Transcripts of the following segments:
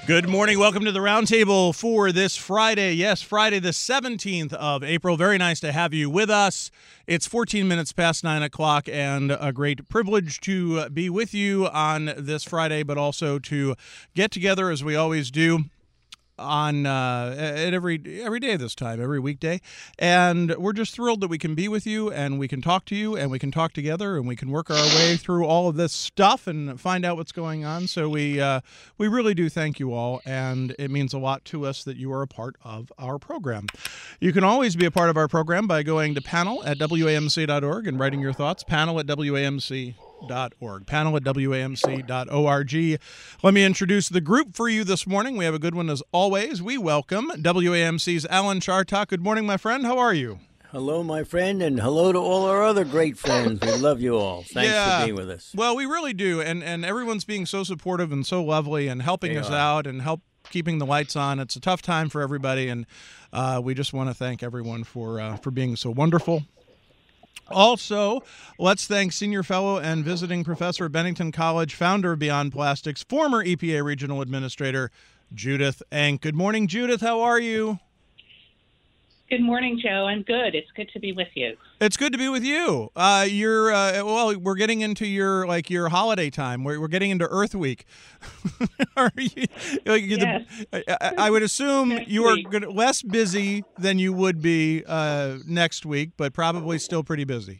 Good morning. Welcome to the Roundtable for this Friday. Yes, Friday the 17th of April. Very nice to have you with us. It's 14 minutes past 9 o'clock and a great privilege to be with you on this Friday, but also to get together as we always do on at every day this time, every weekday. And we're just thrilled that we can be with you and we can talk to you and we can talk together and we can work our way through all of this stuff and find out what's going on. So we really do thank you all, and it means a lot to us that you are a part of our program. You can always be a part of our program by going to panel@wamc.org and writing your thoughts, panel@wamc.org. Panel@wamc.org. Let me introduce the group for you this morning. We have a good one as always. We welcome WAMC's Alan Chartock. Good morning, my friend. How are you? Hello, my friend, and hello to all our other great friends. We love you all. Thanks for being with us. Well, we really do, and everyone's being so supportive and so lovely and helping us out and keeping the lights on. It's a tough time for everybody, and we just want to thank everyone for being so wonderful. Also, let's thank Senior Fellow and Visiting Professor at Bennington College, founder of Beyond Plastics, former EPA Regional Administrator, Judith Enck. Good morning, Judith. How are you? Good morning, Joe. I'm good. It's good to be with you. It's good to be with you. We're getting into your holiday time. We're getting into Earth Week. Are you, Yes. I would assume you are less busy than you would be next week, but probably still pretty busy.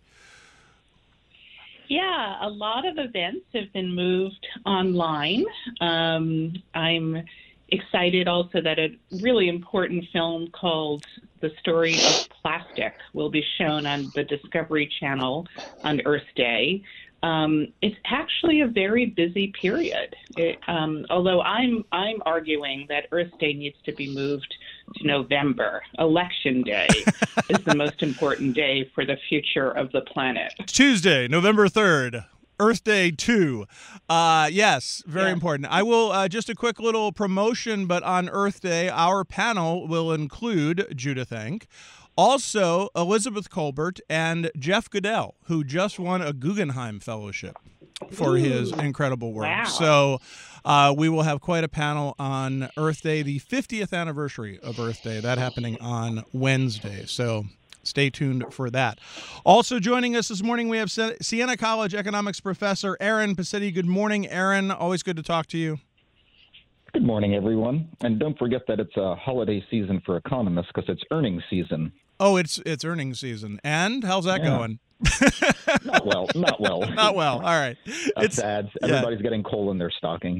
Yeah, a lot of events have been moved online. I'm excited also that a really important film called The Story of Plastic will be shown on the Discovery Channel on Earth Day. It's actually a very busy period. Although I'm arguing that Earth Day needs to be moved to November. Election Day is the most important day for the future of the planet. Tuesday, November 3rd. Earth Day 2. Yes, very important. I will, just a quick little promotion, but on Earth Day, our panel will include Judith Enck, also Elizabeth Kolbert, and Jeff Goodell, who just won a Guggenheim Fellowship for his incredible work. Wow. So we will have quite a panel on Earth Day, the 50th anniversary of Earth Day, that happening on Wednesday. So stay tuned for that. Also joining us this morning, we have Siena College economics professor Aaron Pacitti. Good morning, Aaron. Always good to talk to you. Good morning, everyone. And don't forget that it's a holiday season for economists because it's earnings season. Oh, it's earnings season. And how's that going? Not well. Not well. Not well. All right. That's sad. Everybody's getting coal in their stocking.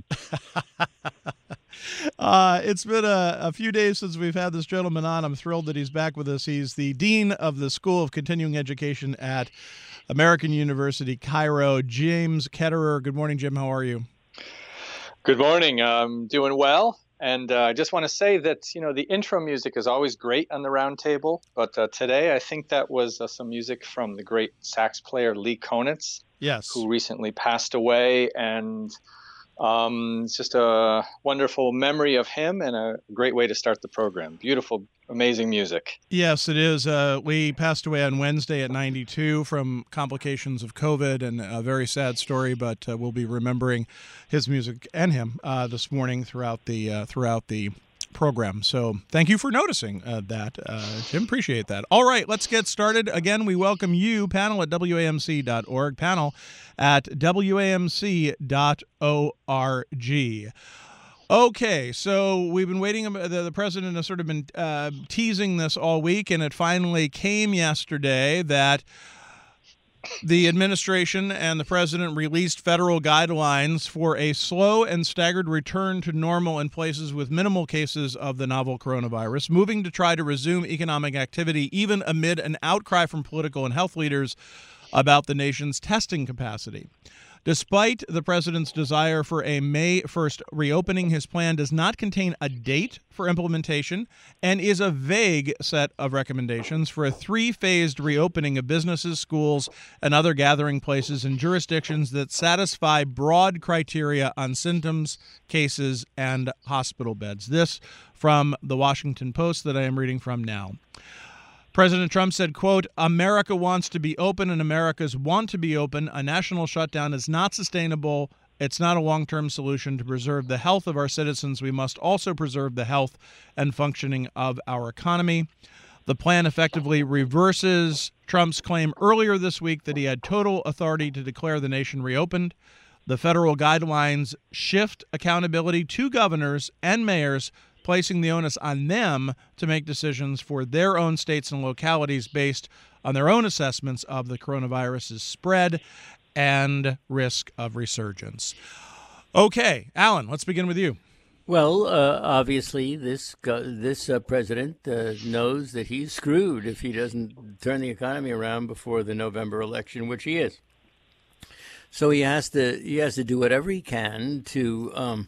It's been a few days since we've had this gentleman on. I'm thrilled that he's back with us. He's the Dean of the School of Continuing Education at American University, Cairo, James Ketterer. Good morning, Jim. How are you? Good morning. I'm doing well. And I just want to say that, the intro music is always great on the round table. But today, I think that was some music from the great sax player Lee Konitz, yes, who recently passed away. And it's just a wonderful memory of him and a great way to start the program. Beautiful, amazing music. Yes, it is. Lee passed away on Wednesday at 92 from complications of COVID, and a very sad story, but we'll be remembering his music and him this morning throughout the program. So thank you for noticing that, Jim. Appreciate that. All right, let's get started. Again, we welcome you, panel@wamc.org, panel@wamc.org. Okay, so we've been waiting. The president has sort of been teasing this all week, and it finally came yesterday that the administration and the president released federal guidelines for a slow and staggered return to normal in places with minimal cases of the novel coronavirus, moving to try to resume economic activity even amid an outcry from political and health leaders about the nation's testing capacity. Despite the president's desire for a May 1st reopening, his plan does not contain a date for implementation and is a vague set of recommendations for a three-phased reopening of businesses, schools, and other gathering places in jurisdictions that satisfy broad criteria on symptoms, cases, and hospital beds. This from the Washington Post that I am reading from now. President Trump said, quote, "America wants to be open and Americans want to be open. A national shutdown is not sustainable It's not a long-term solution. To preserve the health of our citizens, we must also preserve the health and functioning of our economy. The plan effectively reverses Trump's claim earlier this week that he had total authority to declare the nation reopened. The federal guidelines shift accountability to governors and mayors, placing the onus on them to make decisions for their own states and localities based on their own assessments of the coronavirus's spread and risk of resurgence. Okay, Alan, let's begin with you. Well, obviously, this president knows that he's screwed if he doesn't turn the economy around before the November election, which he is. So he has to do whatever he can to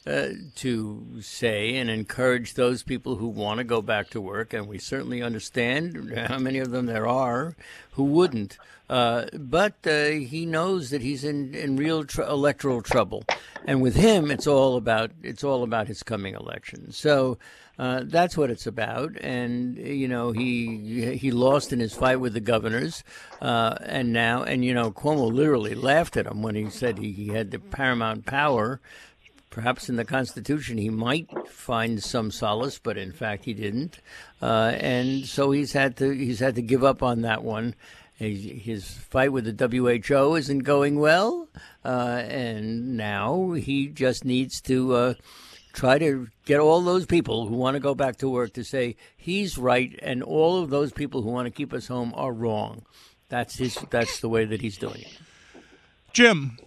say and encourage those people who want to go back to work, and we certainly understand how many of them there are who wouldn't. But he knows that he's in real electoral trouble, and with him, it's all about his coming election. So that's what it's about. And he lost in his fight with the governors, and Cuomo literally laughed at him when he said he had the paramount power. Perhaps in the Constitution he might find some solace, but in fact he didn't, and so he's had to give up on that one. His fight with the WHO isn't going well, and now he just needs to try to get all those people who want to go back to work to say he's right, and all of those people who want to keep us home are wrong. That's the way that he's doing it. Jim.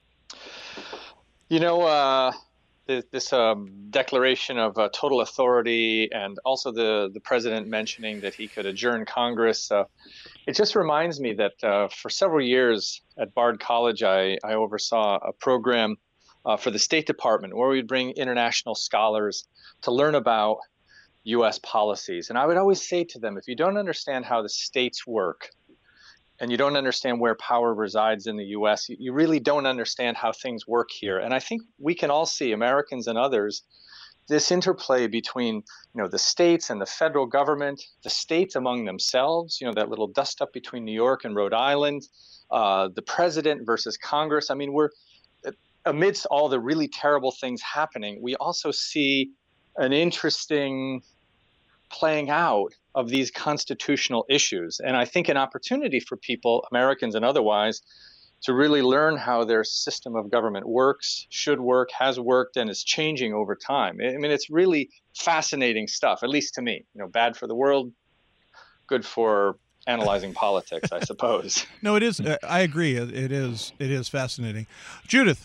This declaration of total authority, and also the president mentioning that he could adjourn Congress, it just reminds me that for several years at Bard College, I oversaw a program for the State Department where we'd bring international scholars to learn about U.S. policies. And I would always say to them, if you don't understand how the states work, and you don't understand where power resides in the U.S., you really don't understand how things work here. And I think we can all see, Americans and others, this interplay between, the states and the federal government, the states among themselves, that little dust up between New York and Rhode Island, the president versus Congress. I mean, we're amidst all the really terrible things happening, we also see an interesting playing out of these constitutional issues. And I think an opportunity for people, Americans and otherwise, to really learn how their system of government works, should work, has worked, and is changing over time. I mean, it's really fascinating stuff, at least to me. Bad for the world, good for analyzing politics, I suppose. No, it is. I agree. It is fascinating. Judith.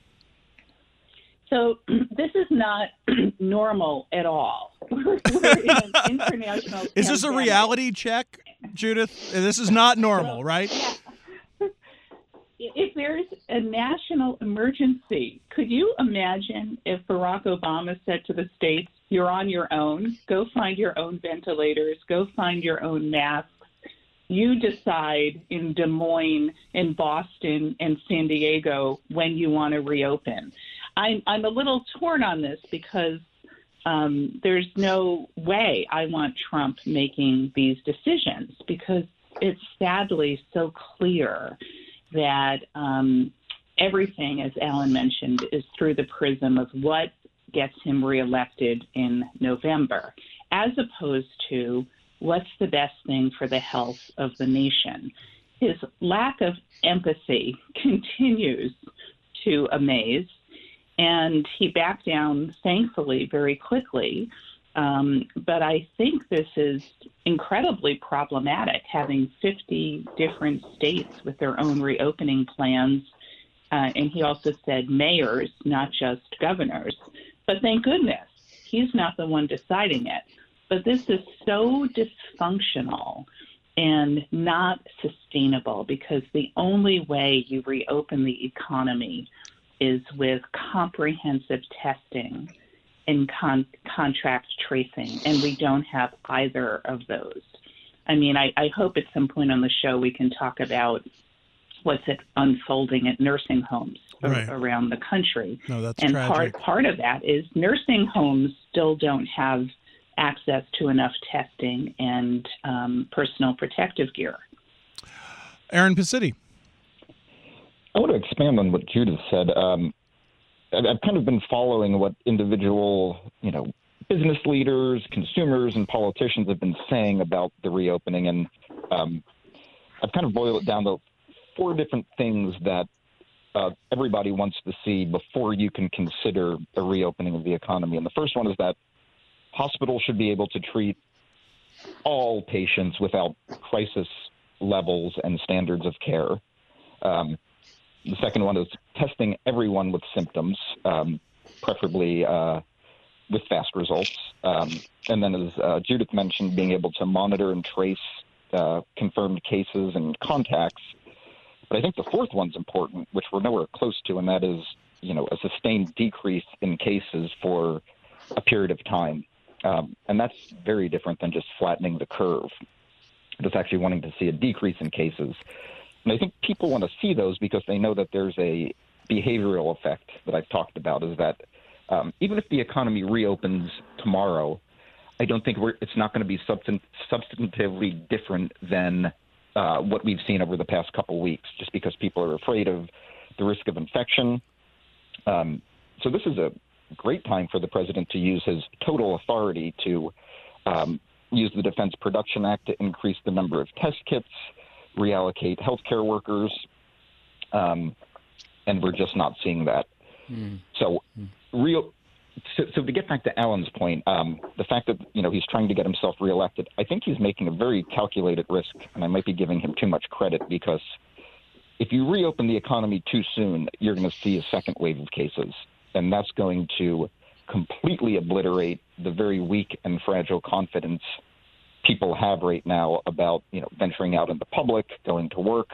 So this is not normal at all. We're in an international Is this a reality check, Judith? This is not normal, right? Yeah. If there's a national emergency, could you imagine if Barack Obama said to the states, you're on your own, go find your own ventilators, go find your own masks. You decide in Des Moines, in Boston, and San Diego when you want to reopen. I'm a little torn on this because there's no way I want Trump making these decisions, because it's sadly so clear that everything, as Alan mentioned, is through the prism of what gets him reelected in November, as opposed to what's the best thing for the health of the nation. His lack of empathy continues to amaze. And he backed down, thankfully, very quickly. But I think this is incredibly problematic, having 50 different states with their own reopening plans. And he also said mayors, not just governors. But thank goodness, he's not the one deciding it. But this is so dysfunctional and not sustainable, because the only way you reopen the economy is with comprehensive testing and contract tracing, and we don't have either of those. I mean, I hope at some point on the show we can talk about what's unfolding at nursing homes around the country. No, that's and tragic. part of that is nursing homes still don't have access to enough testing and personal protective gear. Aaron Pacitti. I want to expand on what Judith said. I've kind of been following what individual, business leaders, consumers, and politicians have been saying about the reopening, and I've kind of boiled it down to 4 different things that everybody wants to see before you can consider a reopening of the economy. And the first one is that hospitals should be able to treat all patients without crisis levels and standards of care. The second one is testing everyone with symptoms, preferably with fast results. And then, as Judith mentioned, being able to monitor and trace confirmed cases and contacts. But I think the fourth one's important, which we're nowhere close to, and that is, a sustained decrease in cases for a period of time. And that's very different than just flattening the curve. It's actually wanting to see a decrease in cases. And I think people want to see those because they know that there's a behavioral effect that I've talked about, is that even if the economy reopens tomorrow, I don't think it's not going to be substantively different than what we've seen over the past couple weeks, just because people are afraid of the risk of infection. So this is a great time for the president to use his total authority to use the Defense Production Act to increase the number of test kits, reallocate healthcare workers, and we're just not seeing that. So to get back to Alan's point, the fact that he's trying to get himself reelected, I think he's making a very calculated risk, and I might be giving him too much credit, because if you reopen the economy too soon, you're going to see a second wave of cases, and that's going to completely obliterate the very weak and fragile confidence people have right now about venturing out in the public, going to work.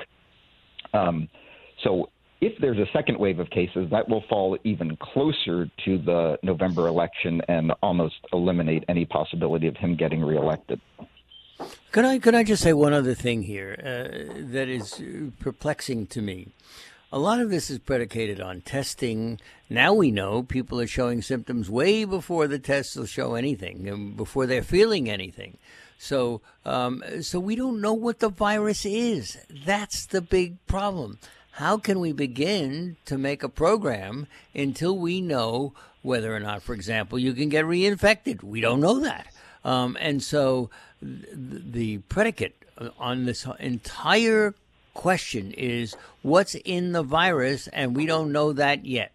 So if there's a second wave of cases, that will fall even closer to the November election and almost eliminate any possibility of him getting reelected. Could I just say one other thing here that is perplexing to me? A lot of this is predicated on testing. Now we know people are showing symptoms way before the tests will show anything, and before they're feeling anything. So we don't know what the virus is. That's the big problem. How can we begin to make a program until we know whether or not, for example, you can get reinfected? We don't know that. And so the predicate on this entire question is what's in the virus, and we don't know that yet.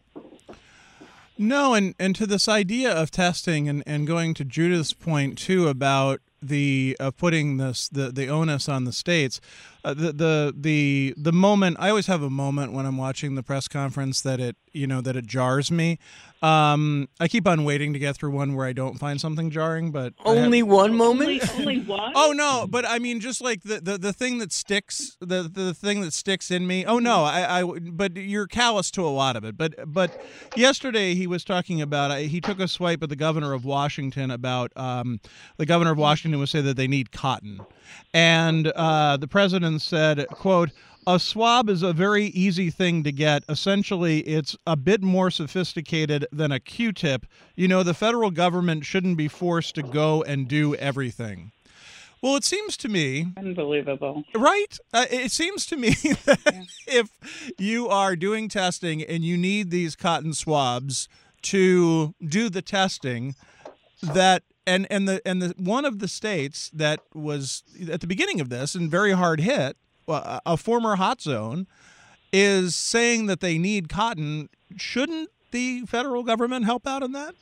No, and to this idea of testing and going to Judith's point too about the putting the onus on the states, the moment, I always have a moment when I'm watching the press conference that it jars me. I keep on waiting to get through one where I don't find something jarring, but only one moment. Only one. Oh no, but I mean, just like the thing that sticks, the thing that sticks in me. Oh no, but you're callous to a lot of it. But yesterday he was talking about, he took a swipe at the governor of Washington about the governor of Washington would say that they need cotton, and the president said, quote, "A swab is a very easy thing to get. Essentially, it's a bit more sophisticated than a Q-tip. The federal government shouldn't be forced to go and do everything." Well, it seems to me... Unbelievable. Right? It seems to me that if you are doing testing and you need these cotton swabs to do the testing, that... And the one of the states that was at the beginning of this and very hard hit, a former hot zone, is saying that they need cotton. Shouldn't the federal government help out in that?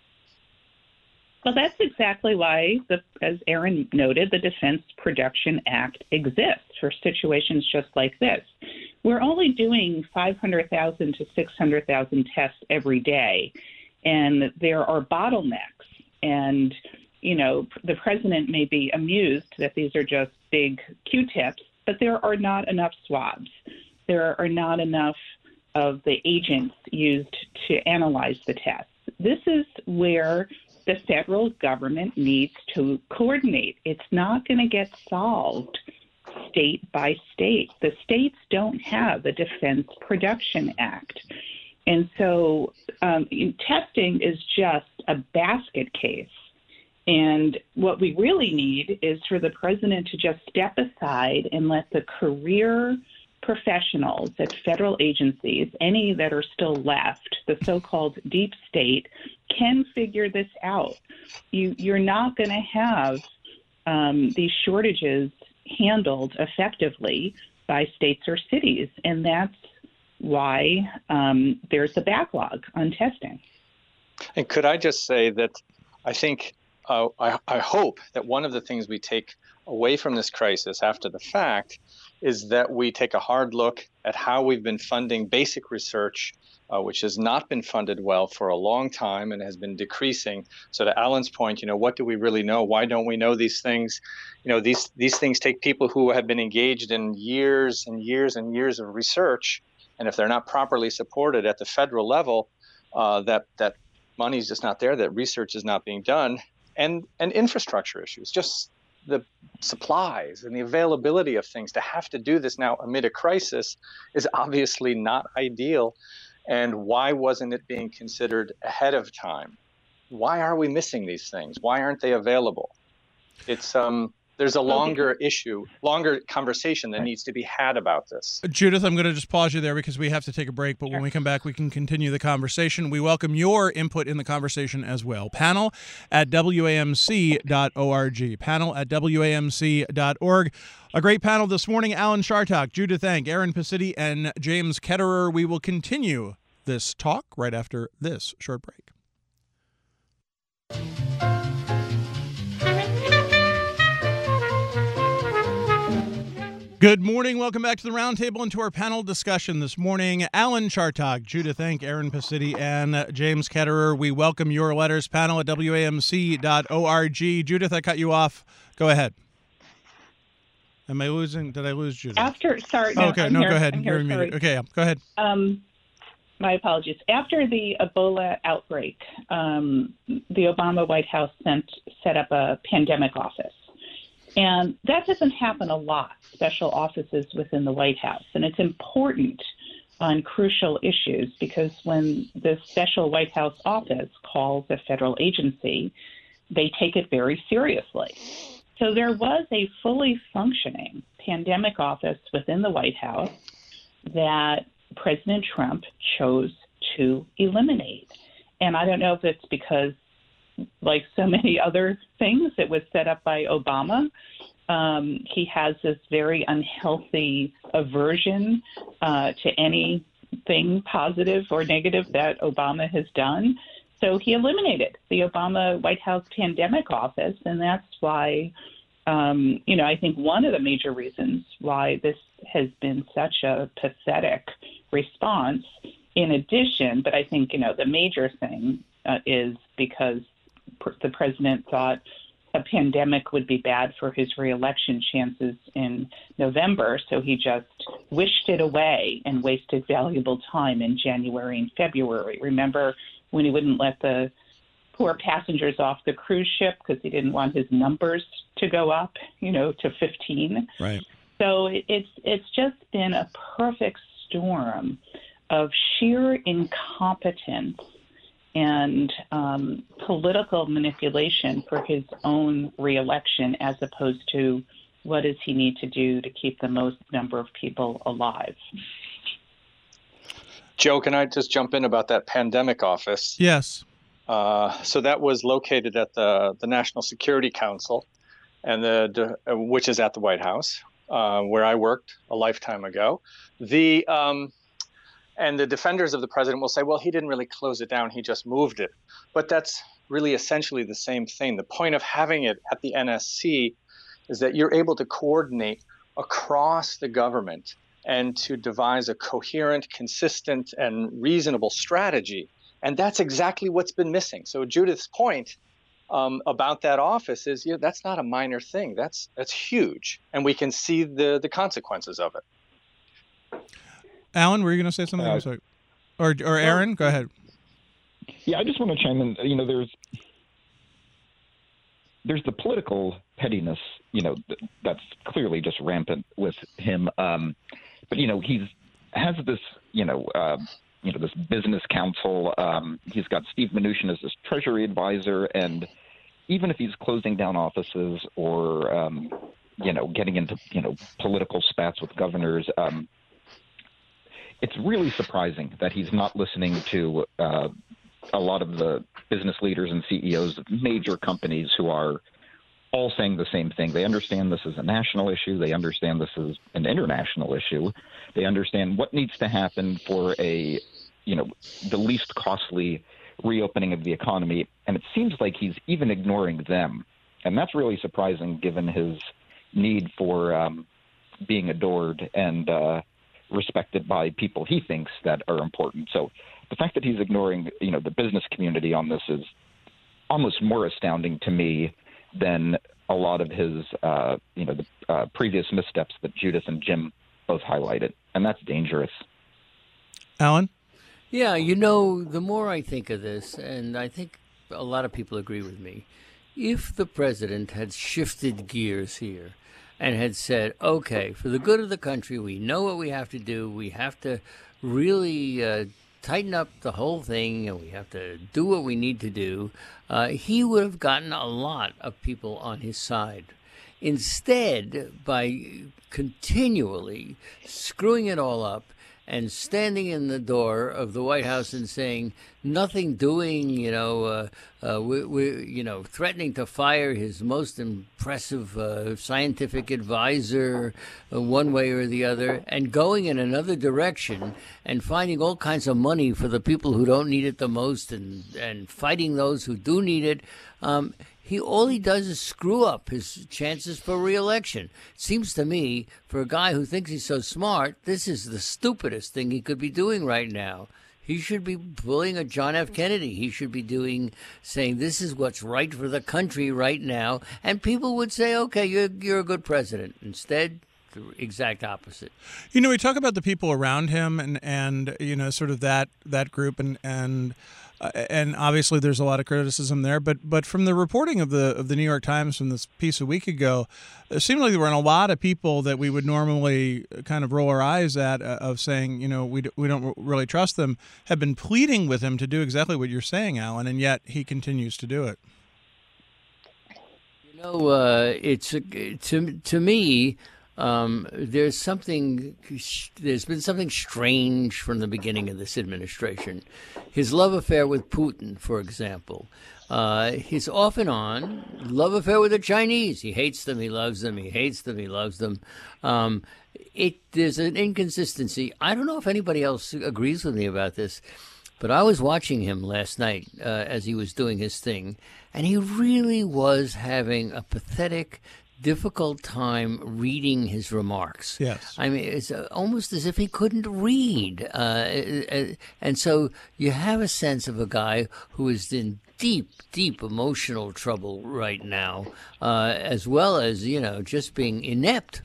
Well, that's exactly why, as Aaron noted, the Defense Production Act exists for situations just like this. We're only doing 500,000 to 600,000 tests every day, and there are bottlenecks. And, the president may be amused that these are just big Q-tips, but there are not enough swabs. There are not enough of the agents used to analyze the tests. This is where the federal government needs to coordinate. It's not going to get solved state by state. The states don't have the Defense Production Act. And so testing is just a basket case. And what we really need is for the president to just step aside and let the career professionals at federal agencies, any that are still left, the so-called deep state, can figure this out. You're not going to have these shortages handled effectively by states or cities, and that's why there's a backlog on testing. And could I just say that I think I hope that one of the things we take away from this crisis after the fact is that we take a hard look at how we've been funding basic research, which has not been funded well for a long time and has been decreasing. So to Alan's point, what do we really know? Why don't we know these things? These things take people who have been engaged in years and years and years of research, and if they're not properly supported at the federal level, that money is just not there, that research is not being done, and infrastructure issues, just the supplies and the availability of things. To have to do this now amid a crisis is obviously not ideal. And why wasn't it being considered ahead of time? Why are we missing these things? Why aren't they available? It's there's a longer conversation that needs to be had about this. Judith, I'm going to just pause you there because we have to take a break, but when we come back, we can continue the conversation. We welcome your input in the conversation as well. Panel at WAMC.org. Panel at WAMC.org. A great panel this morning. Alan Chartock, Judith Enck, Aaron Pacitti, and James Ketterer. We will continue this talk right after this short break. Good morning. Welcome back to the Roundtable and to our panel discussion this morning. Alan Chartock, Judith Enck, Aaron Pacitti, and James Ketterer. We welcome your letters. Panel at WAMC.org. Judith, I cut you off. Go ahead. Am I losing? Did I lose Judith? Sorry. No, okay, go ahead. You're muted. Okay, go ahead. My apologies. After the Ebola outbreak, the Obama White House set up a pandemic office. And that doesn't happen a lot, special offices within the White House. And it's important on crucial issues because when the special White House office calls a federal agency, they take it very seriously. So there was a fully functioning pandemic office within the White House that President Trump chose to eliminate. And I don't know if it's because, like so many other things, it was set up by Obama. He has this very unhealthy aversion to anything positive or negative that Obama has done. So he eliminated the Obama White House Pandemic Office, and that's why, I think one of the major reasons why this has been such a pathetic response. In addition, but I think, the major thing is because the president thought a pandemic would be bad for his reelection chances in November, so he just wished it away and wasted valuable time in January and February. Remember when he wouldn't let the poor passengers off the cruise ship because he didn't want his numbers to go up, to 15? Right. So it's just been a perfect storm of sheer incompetence and political manipulation for his own reelection, as opposed to what does he need to do to keep the most number of people alive. Joe, can I just jump in about that pandemic office? Yes. So that was located at the National Security Council, and which is at the White House, where I worked a lifetime ago. And the defenders of the president will say, well, he didn't really close it down, he just moved it. But that's really essentially the same thing. The point of having it at the NSC is that you're able to coordinate across the government and to devise a coherent, consistent, and reasonable strategy. And that's exactly what's been missing. So Judith's point about that office is, that's not a minor thing. That's huge. And we can see the consequences of it. Alan, were you going to say something? I'm sorry. Or Aaron, go ahead. Yeah, I just want to chime in. There's the political pettiness, that's clearly just rampant with him. But he has this, this business council. He's got Steve Mnuchin as his Treasury advisor, and even if he's closing down offices or getting into political spats with governors. it's really surprising that he's not listening to a lot of the business leaders and CEOs of major companies who are all saying the same thing. They understand this is a national issue. They understand this is an international issue. They understand what needs to happen for the least costly reopening of the economy. And it seems like he's even ignoring them. And that's really surprising given his need for being adored and respected by people he thinks that are important. So the fact that he's ignoring, the business community on this is almost more astounding to me than a lot of his, previous missteps that Judith and Jim both highlighted. And that's dangerous. Alan? Yeah, the more I think of this, and I think a lot of people agree with me, if the president had shifted gears here and had said, okay, for the good of the country, we know what we have to do. We have to really tighten up the whole thing, and we have to do what we need to do, he would have gotten a lot of people on his side. Instead, by continually screwing it all up and standing in the door of the White House and saying nothing doing, threatening to fire his most impressive scientific advisor one way or the other, and going in another direction and finding all kinds of money for the people who don't need it the most and fighting those who do need it. All he does is screw up his chances for re-election. It seems to me, for a guy who thinks he's so smart, this is the stupidest thing he could be doing right now. He should be pulling a John F. Kennedy. He should be saying this is what's right for the country right now, and people would say, okay, you're a good president. Instead, the exact opposite. We talk about the people around him and sort of that group and obviously there's a lot of criticism there, but from the reporting of the New York Times from this piece a week ago, it seemed like there were a lot of people that we would normally kind of roll our eyes at of saying, we don't really trust them, have been pleading with him to do exactly what you're saying, Alan, and yet he continues to do it. It's to me. There's been something strange from the beginning of this administration. His love affair with Putin, for example, his off and on love affair with the Chinese. He hates them, he loves them, he hates them, he loves them. There's an inconsistency. I don't know if anybody else agrees with me about this, but I was watching him last night as he was doing his thing, and he really was having a pathetic, difficult time reading his remarks. Yes. I mean, it's almost as if he couldn't read. And so you have a sense of a guy who is in deep, deep emotional trouble right now, as well as, just being inept.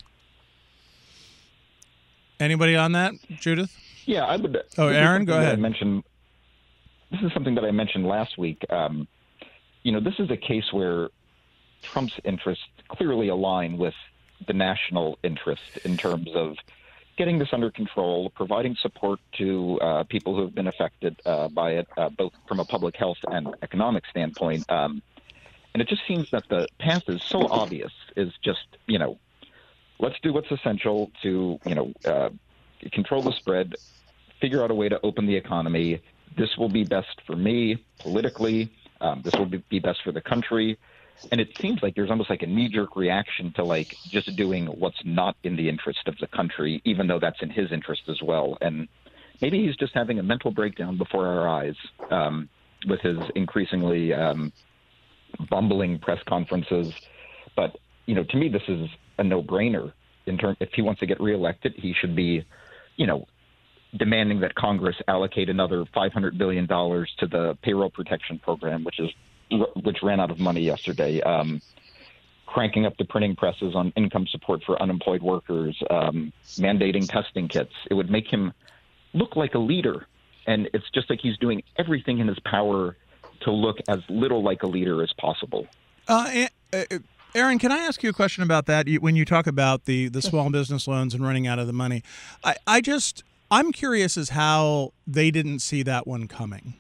Anybody on that, Judith? Yeah, I would. Oh, Aaron, go ahead. This is something that I mentioned last week. This is a case where Trump's interests clearly align with the national interest in terms of getting this under control, providing support to people who have been affected by it, both from a public health and economic standpoint. And it just seems that the path is so obvious, is just, let's do what's essential to, control the spread, figure out a way to open the economy. This will be best for me politically. This will be best for the country. And it seems like there's almost like a knee-jerk reaction to just doing what's not in the interest of the country, even though that's in his interest as well. And maybe he's just having a mental breakdown before our eyes with his increasingly bumbling press conferences. But, to me, this is a no-brainer. If he wants to get reelected, he should be, demanding that Congress allocate another $500 billion to the payroll protection program, which ran out of money yesterday, cranking up the printing presses on income support for unemployed workers, mandating testing kits. It would make him look like a leader. And it's just like he's doing everything in his power to look as little like a leader as possible. Aaron, can I ask you a question about that? When you talk about the small business loans and running out of the money, I'm curious as how they didn't see that one coming.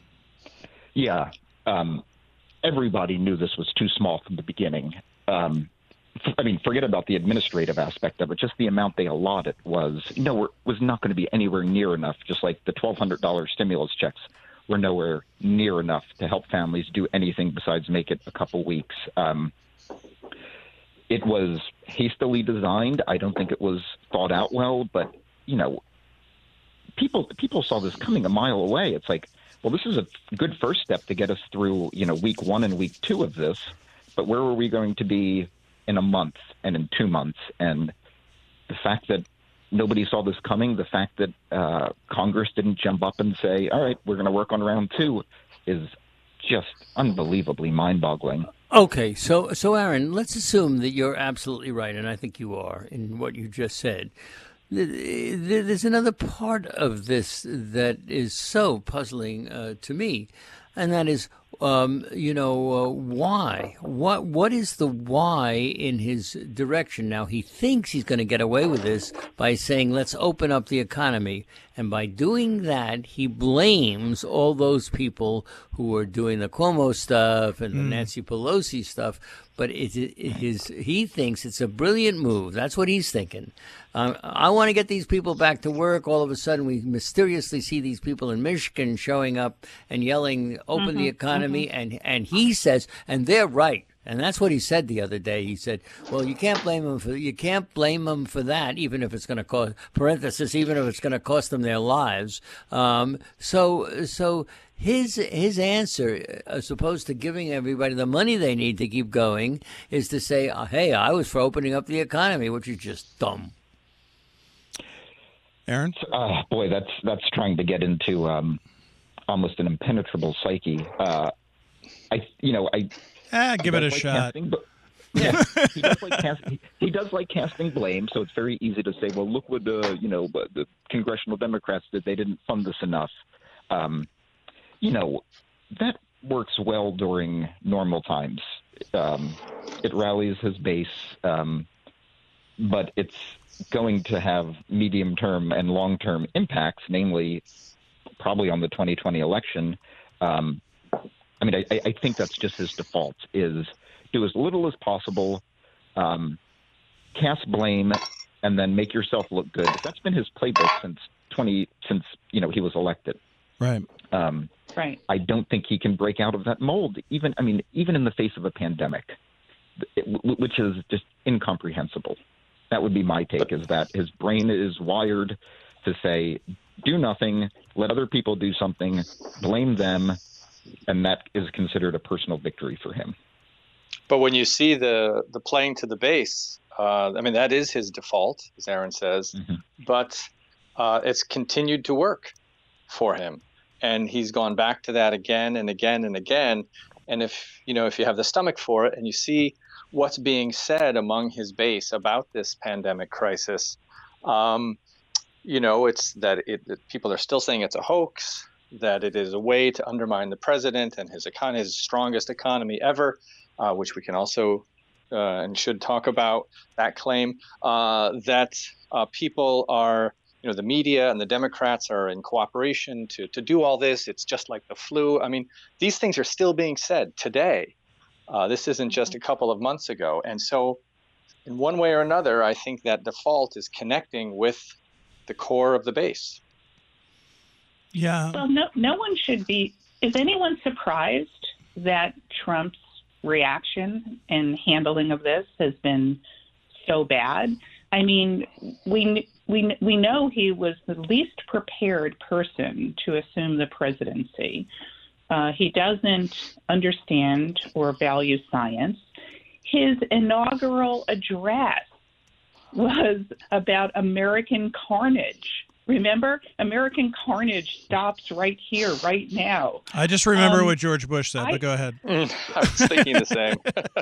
Yeah. Everybody knew this was too small from the beginning. I mean, forget about the administrative aspect of it. Just the amount they allotted was not going to be anywhere near enough. Just like the $1,200 stimulus checks were nowhere near enough to help families do anything besides make it a couple weeks. It was hastily designed. I don't think it was thought out well, but people saw this coming a mile away. It's like, well, this is a good first step to get us through, week 1 and week 2 of this. But where were we going to be in a month and in 2 months? And the fact that nobody saw this coming, the fact that Congress didn't jump up and say, all right, we're going to work on round 2 is just unbelievably mind-boggling. Okay, so Aaron, let's assume that you're absolutely right, and I think you are in what you just said. There's another part of this that is so puzzling to me, and that is, why? What is the why in his direction? Now, he thinks he's going to get away with this by saying, let's open up the economy. And by doing that, he blames all those people who are doing the Cuomo stuff and the Nancy Pelosi stuff. But he thinks it's a brilliant move. That's what he's thinking. I want to get these people back to work. All of a sudden, we mysteriously see these people in Michigan showing up and yelling, open the economy. And he says, and they're right. And that's what he said the other day. He said, well, you can't blame them for that, even if it's going to cost, parenthesis, even if it's going to cost them their lives. So his answer, as opposed to giving everybody the money they need to keep going, is to say, hey, I was for opening up the economy, which is just dumb. Aaron? Boy, that's trying to get into almost an impenetrable psyche. Give it a shot. Yeah, he does like casting blame, so it's very easy to say, well, look what the congressional Democrats did. They didn't fund this enough. That works well during normal times. It rallies his base, but it's going to have medium-term and long-term impacts, namely probably on the 2020 election. I think that's just his default, is do as little as possible, cast blame, and then make yourself look good. That's been his playbook since he was elected. Right. Right. I don't think he can break out of that mold, even in the face of a pandemic, which is just incomprehensible. That would be my take, is that his brain is wired to say, do nothing, let other people do something, blame them, and that is considered a personal victory for him. But when you see the playing to the base, that is his default, as Aaron says, but it's continued to work for him. And he's gone back to that again and again and again. And if you have the stomach for it and you see what's being said among his base about this pandemic crisis, it's that people are still saying it's a hoax, that it is a way to undermine the president and his strongest economy ever, which we can also and should talk about that claim, that people are, the media and the Democrats are in cooperation to do all this. It's just like the flu. These things are still being said today. This isn't just a couple of months ago. And so in one way or another, I think that default is connecting with the core of the base. Yeah. Well, no one should be. Is anyone surprised that Trump's reaction and handling of this has been so bad? We know he was the least prepared person to assume the presidency. He doesn't understand or value science. His inaugural address was about American carnage. Remember, American carnage stops right here, right now. I just remember what George Bush said, but go ahead. I was thinking the same.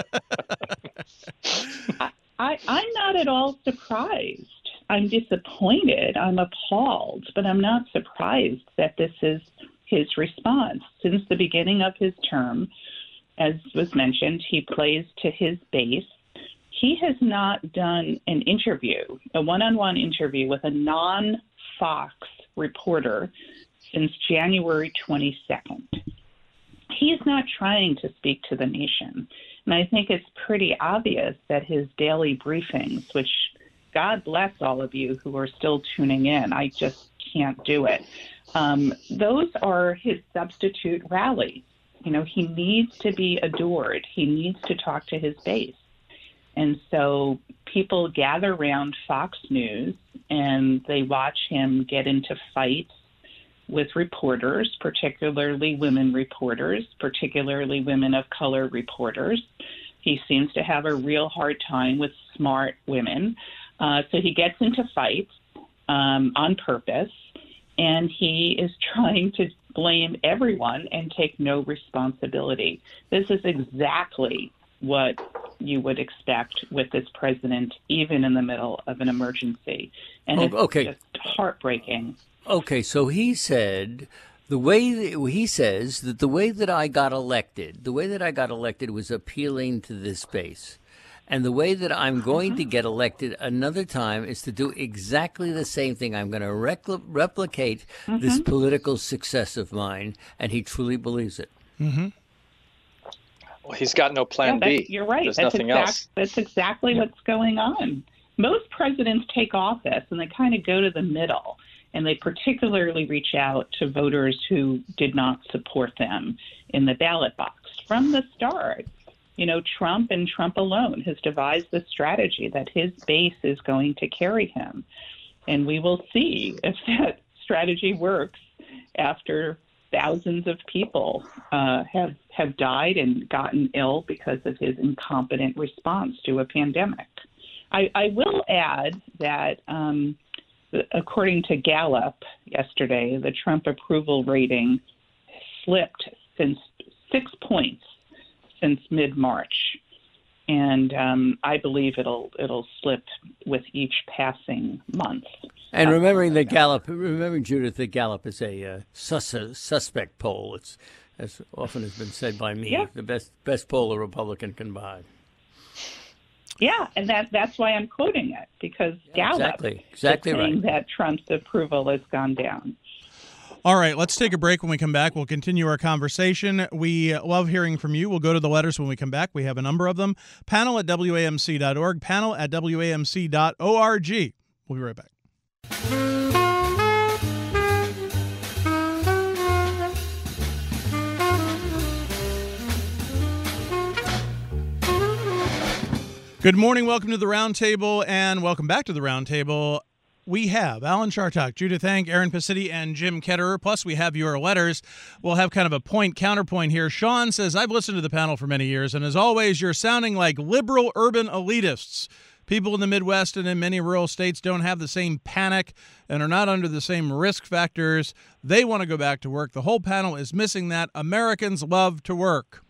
I'm not at all surprised. I'm disappointed. I'm appalled, but I'm not surprised that this is his response. Since the beginning of his term, as was mentioned, he plays to his base. He has not done an interview, a one-on-one interview with a non-Fox reporter since January 22nd. He is not trying to speak to the nation. And I think it's pretty obvious that his daily briefings, which God bless all of you who are still tuning in, I just can't do it. Those are his substitute rallies. He needs to be adored. He needs to talk to his base. And so people gather around Fox News and they watch him get into fights with reporters, particularly women reporters, particularly women of color reporters. He seems to have a real hard time with smart women. So he gets into fights on purpose, and he is trying to blame everyone and take no responsibility. This is exactly what you would expect with this president, even in the middle of an emergency. And it's just heartbreaking. Okay, so he said he says that the way that I got elected was appealing to this base. And the way that I'm going to get elected another time is to do exactly the same thing. I'm going to replicate this political success of mine, and he truly believes it. Mm-hmm. Well, he's got no plan B. You're right. There's nothing else. That's exactly what's going on. Most presidents take office, and they kind of go to the middle, and they particularly reach out to voters who did not support them in the ballot box from the start. Trump and Trump alone has devised the strategy that his base is going to carry him. And we will see if that strategy works after thousands of people have died and gotten ill because of his incompetent response to a pandemic. I will add that according to Gallup yesterday, the Trump approval rating slipped since 6 points since mid-March, and I believe it'll slip with each passing month. And remembering Judith, that Gallup is a suspect poll. It's, as often has been said by me, the best poll a Republican can buy. Yeah, and that's why I'm quoting it, because Gallup is saying that Trump's approval has gone down. All right, let's take a break. When we come back, we'll continue our conversation. We love hearing from you. We'll go to the letters when we come back. We have a number of them. Panel@WAMC.org, panel@WAMC.org. We'll be right back. Good morning. Welcome to the Roundtable, and welcome back to the Roundtable. We have Alan Chartock, Judith Hank, Aaron Pacitti, and Jim Ketterer. Plus, we have your letters. We'll have kind of a counterpoint here. Sean says, I've listened to the panel for many years, and as always, you're sounding like liberal urban elitists. People in the Midwest and in many rural states don't have the same panic and are not under the same risk factors. They want to go back to work. The whole panel is missing that. Americans love to work.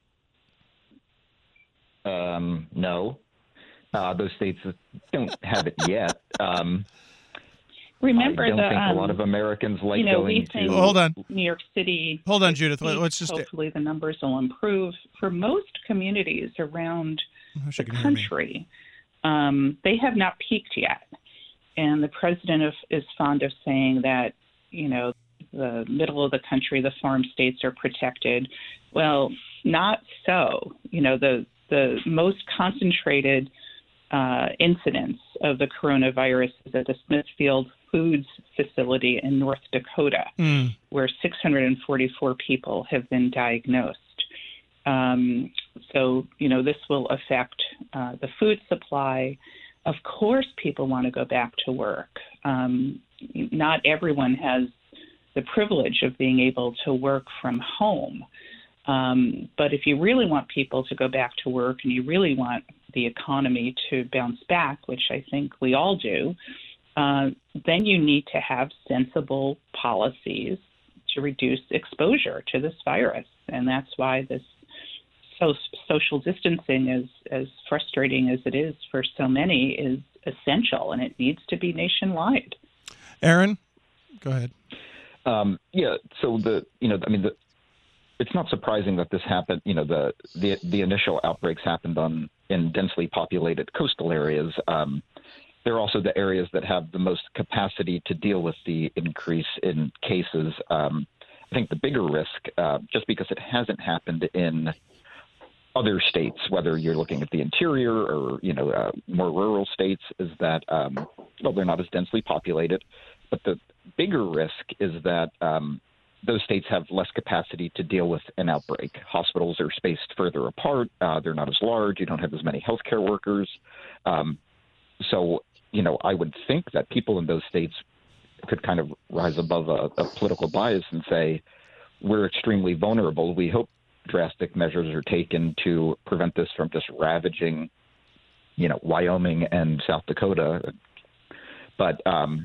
No. Those states don't have it yet. Remember, I don't think a lot of Americans like going to. Hold on. New York City. Hold on, Judith. Let's just. Hopefully, the numbers will improve. For most communities around the country, they have not peaked yet, and the president is fond of saying that the middle of the country, the farm states, are protected. Well, not so. The most concentrated incidence of the coronavirus is at the Smithfield Foods facility in North Dakota, where 644 people have been diagnosed. So, this will affect the food supply. Of course, people want to go back to work. Not everyone has the privilege of being able to work from home. But if you really want people to go back to work and you really want the economy to bounce back, which I think we all do, then you need to have sensible policies to reduce exposure to this virus. And that's why this social distancing, as frustrating as it is for so many, is essential, and it needs to be nationwide. Aaron, go ahead. So it's not surprising that this happened. The initial outbreaks happened in densely populated coastal areas. They're also the areas that have the most capacity to deal with the increase in cases. I think the bigger risk, just because it hasn't happened in other states, whether you're looking at the interior or, more rural states, is that, they're not as densely populated. But the bigger risk is that those states have less capacity to deal with an outbreak. Hospitals are spaced further apart. They're not as large. You don't have as many healthcare workers. So, I would think that people in those states could kind of rise above a political bias and say, we're extremely vulnerable. We hope drastic measures are taken to prevent this from just ravaging, Wyoming and South Dakota. But I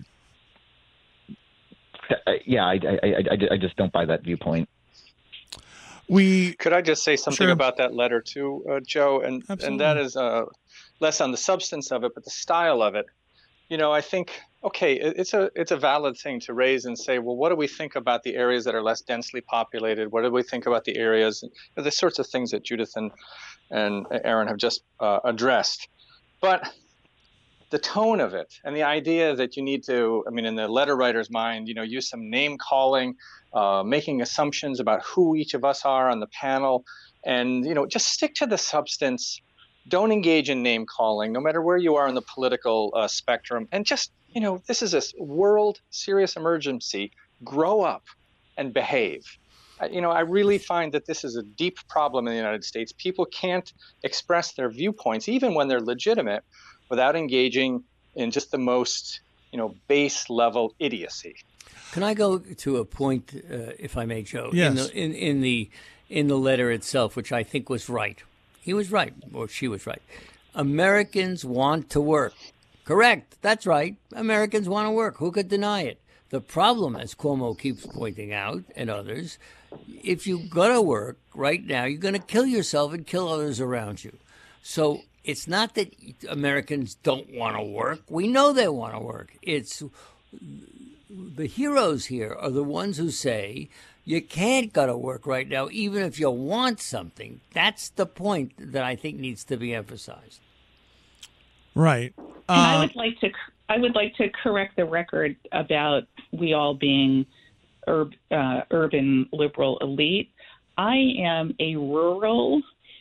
just don't buy that viewpoint. Could I just say something about that letter too, Joe? And that is less on the substance of it, but the style of it. I think, okay, it's a valid thing to raise and say, well, what do we think about the areas that are less densely populated? What do we think about the areas, the sorts of things that Judith and Aaron have just addressed? But the tone of it and the idea that you need to, in the letter writer's mind, use some name calling, making assumptions about who each of us are on the panel, and, just stick to the substance. Don't engage in name calling, no matter where you are in the political spectrum. And just, this is a world serious emergency. Grow up and behave. I really find that this is a deep problem in the United States. People can't express their viewpoints, even when they're legitimate, without engaging in just the most, base level idiocy. Can I go to a point, if I may, Joe? Yes. In the letter itself, which I think was right. He was right, or she was right. Americans want to work. Correct. That's right. Americans want to work. Who could deny it? The problem, as Cuomo keeps pointing out, and others, if you go to work right now, you're going to kill yourself and kill others around you. So it's not that Americans don't want to work. We know they want to work. It's the heroes here are the ones who say, you can't go to work right now, even if you want something. That's the point that I think needs to be emphasized. Right. I would like to correct the record about we all being urban liberal elite. I am a rural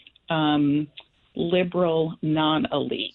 liberal non-elite.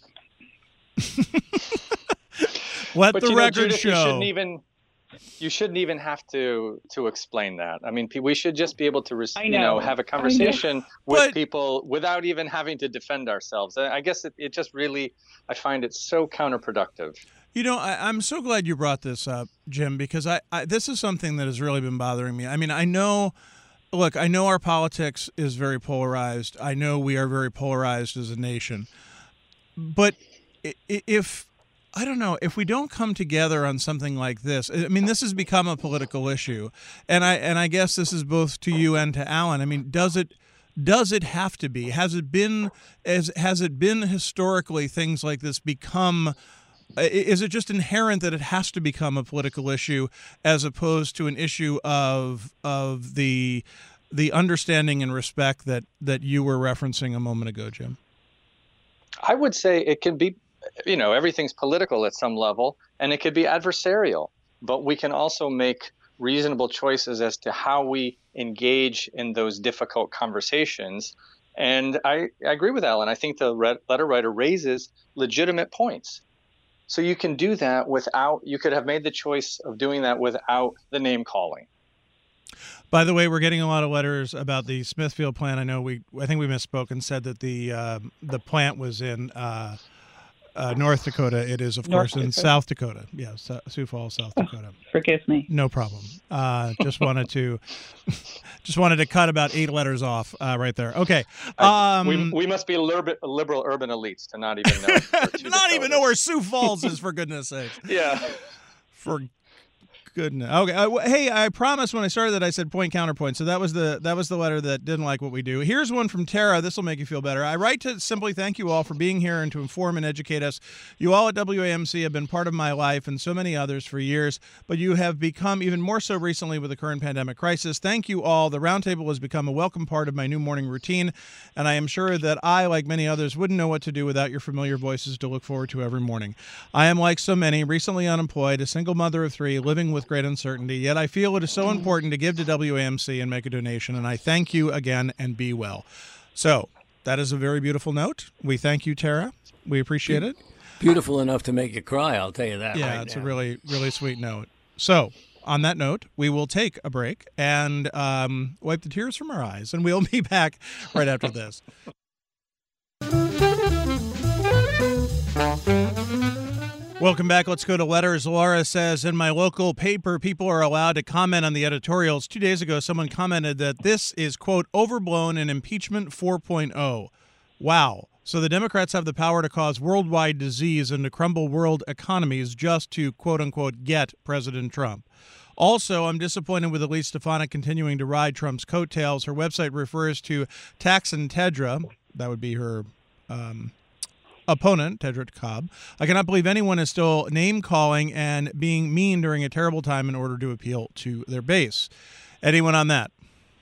Let the record Judith, show. You shouldn't even have to explain that. We should just be able to, have a conversation with people without even having to defend ourselves. I guess it just really, I find it so counterproductive. I'm so glad you brought this up, Jim, because I this is something that has really been bothering me. I know our politics is very polarized. I know we are very polarized as a nation. But if we don't come together on something like this, this has become a political issue. And I guess this is both to you and to Alan. Does it have to be? Has it been historically things like this become? Is it just inherent that it has to become a political issue as opposed to an issue of the understanding and respect that you were referencing a moment ago, Jim? I would say it can be, everything's political at some level, and it could be adversarial, but we can also make reasonable choices as to how we engage in those difficult conversations. And I agree with Alan. I think the letter writer raises legitimate points. So you can do that you could have made the choice of doing that without the name calling. By the way, we're getting a lot of letters about the Smithfield plant. I think we misspoke and said that the plant was in North Dakota. It is, of course, in South Dakota. Yes, Sioux Falls, South Dakota. Forgive me. No problem. Just wanted to cut about 8 letters off right there. Okay. We must be liberal urban elites to not even know. Not even know where Sioux Falls is, for goodness sake. Yeah. For goodness. Okay. Hey, I promised when I started that I said point counterpoint. So that was the letter that didn't like what we do. Here's one from Tara. This will make you feel better. I write to simply thank you all for being here and to inform and educate us. You all at WAMC have been part of my life and so many others for years, but you have become even more so recently with the current pandemic crisis. Thank you all. The Roundtable has become a welcome part of my new morning routine, and I am sure that I, like many others, wouldn't know what to do without your familiar voices to look forward to every morning. I am, like so many, recently unemployed, a single mother of 3, living with great uncertainty, yet I feel it is so important to give to WAMC and make a donation, and I thank you again and be well. So, That is a very beautiful note. We thank you, Tara. We appreciate it. Beautiful enough to make you cry, I'll tell you that. Yeah, right it's now. a really, really sweet note. So, on that note, we will take a break and wipe the tears from our eyes, and we'll be back right after this. Welcome back. Let's go to letters. Laura says, in my local paper, people are allowed to comment on the editorials. 2 days ago, someone commented that this is, quote, overblown and impeachment 4.0. Wow. So the Democrats have the power to cause worldwide disease and to crumble world economies just to, quote unquote, get President Trump. Also, I'm disappointed with Elise Stefanik continuing to ride Trump's coattails. Her website refers to Taksin Tedra. That would be her opponent, Tedra Cobb. I cannot believe anyone is still name-calling and being mean during a terrible time in order to appeal to their base. Anyone on that?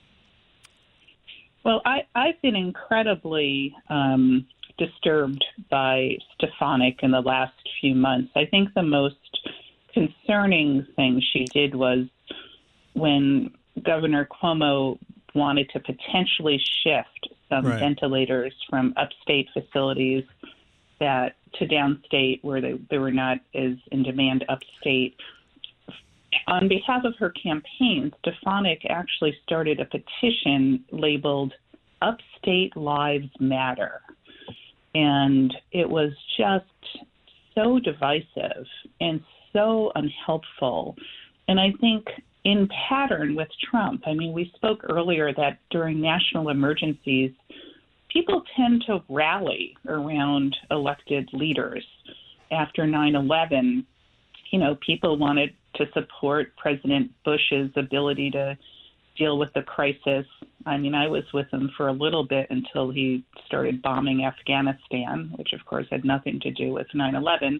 Well, I've been incredibly disturbed by Stefanik in the last few months. I think the most concerning thing she did was when Governor Cuomo wanted to potentially shift some ventilators from upstate facilities to downstate where they were not as in demand upstate. On behalf of her campaign, Stefanik actually started a petition labeled Upstate Lives Matter. And it was just so divisive and so unhelpful. And I think in pattern with Trump, I mean, we spoke earlier that during national emergencies, people tend to rally around elected leaders. After 9/11, people wanted to support President Bush's ability to deal with the crisis. I mean, I was with him for a little bit until he started bombing Afghanistan, which of course had nothing to do with 9/11.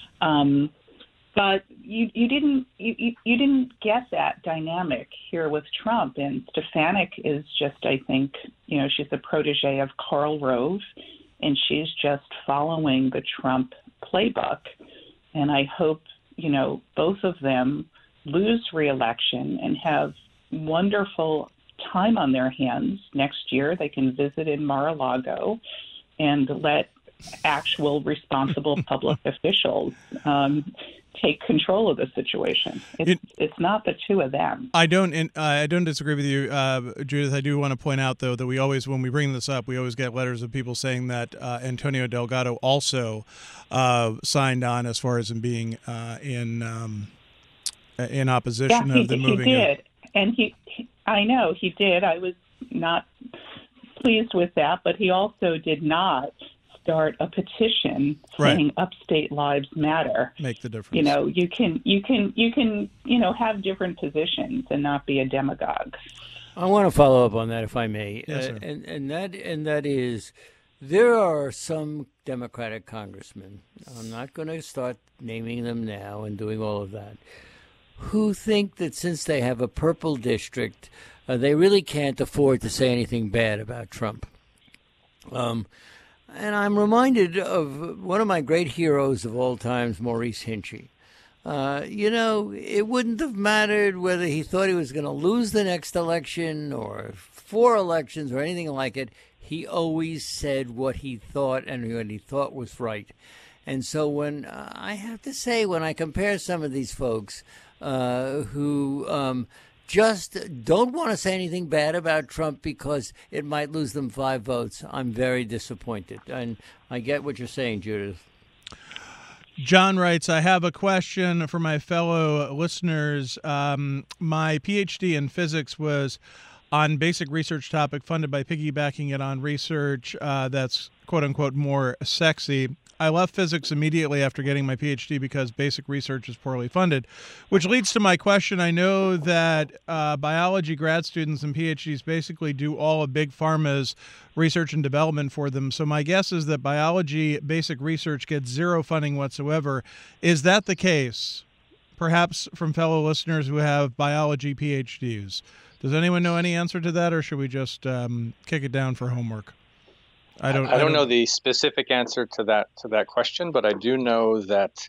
But you didn't get that dynamic here with Trump. And Stefanik is just, I think, she's a protege of Karl Rove, and she's just following the Trump playbook. And I hope, both of them lose re-election and have wonderful time on their hands next year. They can visit in Mar-a-Lago and let actual responsible public officials take control of the situation. It's not the two of them. I don't disagree with you, Judith. I do want to point out, though, that we always, when we bring this up, we always get letters of people saying that Antonio Delgado also signed on as far as him being in opposition of the moving. He did, and I know he did. I was not pleased with that, but he also did not start a petition saying Upstate Lives Matter. Make the difference. You can have different positions and not be a demagogue. I want to follow up on that, if I may. Yes, sir. And that is, there are some Democratic congressmen, I'm not going to start naming them now and doing all of that, who think that since they have a purple district, they really can't afford to say anything bad about Trump. And I'm reminded of one of my great heroes of all times, Maurice Hinchey. It wouldn't have mattered whether he thought he was going to lose the next election or 4 elections or anything like it. He always said what he thought and what he thought was right. And so when I have to say, when I compare some of these folks who just don't want to say anything bad about Trump because it might lose them 5 votes, I'm very disappointed. And I get what you're saying, Judith. John writes, I have a question for my fellow listeners. My PhD in physics was on basic research topic funded by piggybacking it on research that's quote-unquote more sexy. I left physics immediately after getting my PhD because basic research is poorly funded, which leads to my question. I know that biology grad students and PhDs basically do all of Big Pharma's research and development for them. So my guess is that biology basic research gets 0 funding whatsoever. Is that the case? Perhaps from fellow listeners who have biology PhDs. Does anyone know any answer to that, or should we just kick it down for homework? I don't know the specific answer to that question, but I do know that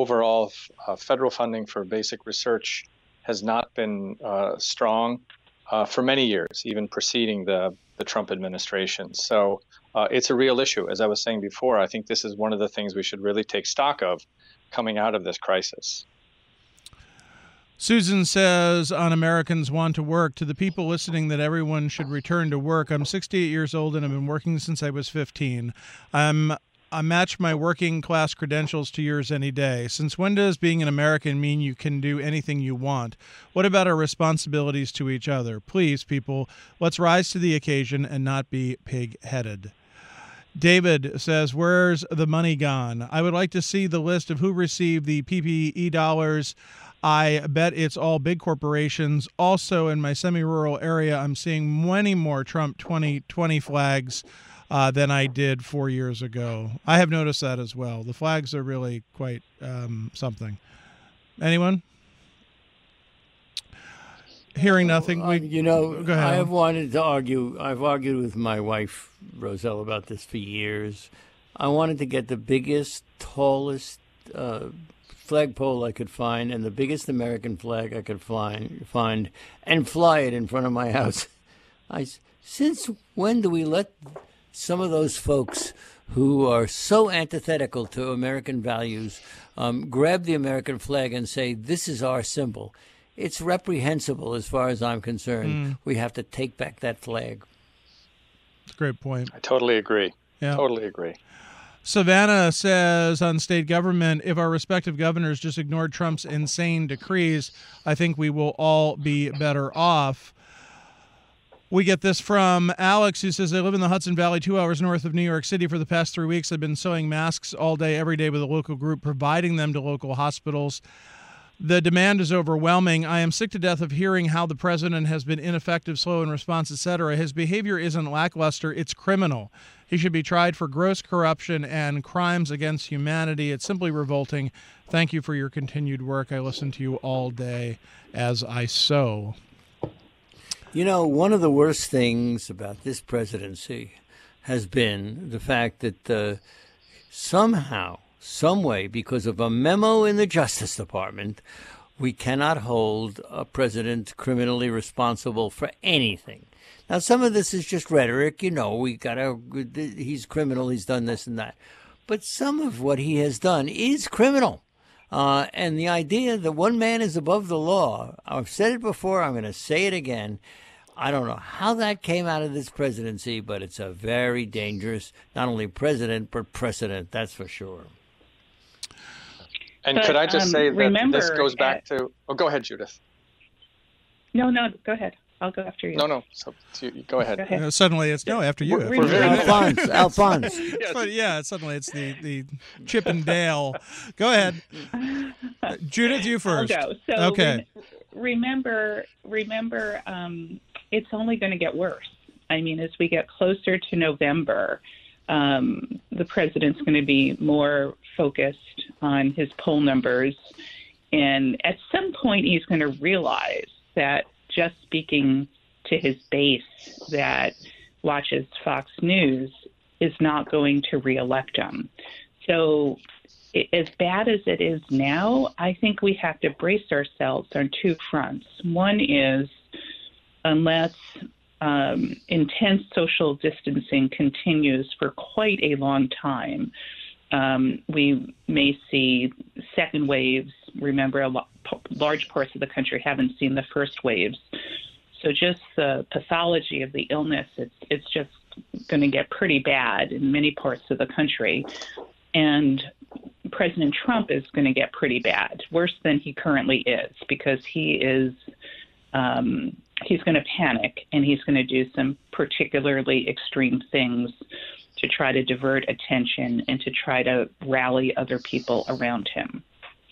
overall federal funding for basic research has not been strong. for many years, even preceding the Trump administration. So it's a real issue. As I was saying before, I think this is one of the things we should really take stock of coming out of this crisis. Susan says on Americans Want to Work, to the people listening that everyone should return to work. I'm 68 years old and I've been working since I was 15. I match my working class credentials to yours any day. Since when does being an American mean you can do anything you want? What about our responsibilities to each other? Please, people, let's rise to the occasion and not be pig-headed. David says, where's the money gone? I would like to see the list of who received the PPE dollars. I bet it's all big corporations. Also, in my semi-rural area, I'm seeing many more Trump 2020 flags than I did 4 years ago. I have noticed that as well. The flags are really quite something. Anyone? Hearing nothing. Go ahead. I've wanted to argue. I've argued with my wife, Roselle, about this for years. I wanted to get the biggest, tallest flagpole I could find and the biggest American flag I could find and fly it in front of my house. Since when do we let some of those folks who are so antithetical to American values grab the American flag and say, this is our symbol? It's reprehensible as far as I'm concerned. We have to take back that flag. That's a great point. I totally agree. Yeah. Totally agree. Savannah says on state government, if our respective governors just ignored Trump's insane decrees, I think we will all be better off. We get this from Alex, who says, I live in the Hudson Valley, 2 hours north of New York City. For the past 3 weeks, I've been sewing masks all day, every day with a local group, providing them to local hospitals. The demand is overwhelming. I am sick to death of hearing how the president has been ineffective, slow in response, etc. His behavior isn't lackluster, it's criminal. He should be tried for gross corruption and crimes against humanity. It's simply revolting. Thank you for your continued work. I listen to you all day as I sew. You know, one of the worst things about this presidency has been the fact that somehow, some way, because of a memo in the Justice Department, we cannot hold a president criminally responsible for anything. Now, some of this is just rhetoric. He's criminal, he's done this and that. But some of what he has done is criminal. And the idea that one man is above the law, I've said it before, I'm going to say it again. I don't know how that came out of this presidency, but it's a very dangerous, not only president, but precedent, that's for sure. And could I just say that this goes back to... Oh, go ahead, Judith. No, go ahead. I'll go after you. No. So go ahead. Go ahead. Suddenly it's after you. Alphonse. But yeah, suddenly it's the Chip and Dale. Go ahead. Judith, you first. I'll go. So okay. Remember, it's only going to get worse. I mean, as we get closer to November, the president's going to be more focused on his poll numbers. And at some point, he's going to realize that just speaking to his base that watches Fox News is not going to reelect him. So as bad as it is now, I think we have to brace ourselves on two fronts. One is, unless intense social distancing continues for quite a long time, we may see second waves. Remember, large parts of the country haven't seen the first waves. So just the pathology of the illness, it's just going to get pretty bad in many parts of the country. And President Trump is going to get pretty bad, worse than he currently is, because he is he's going to panic, and he's going to do some particularly extreme things to try to divert attention and to try to rally other people around him.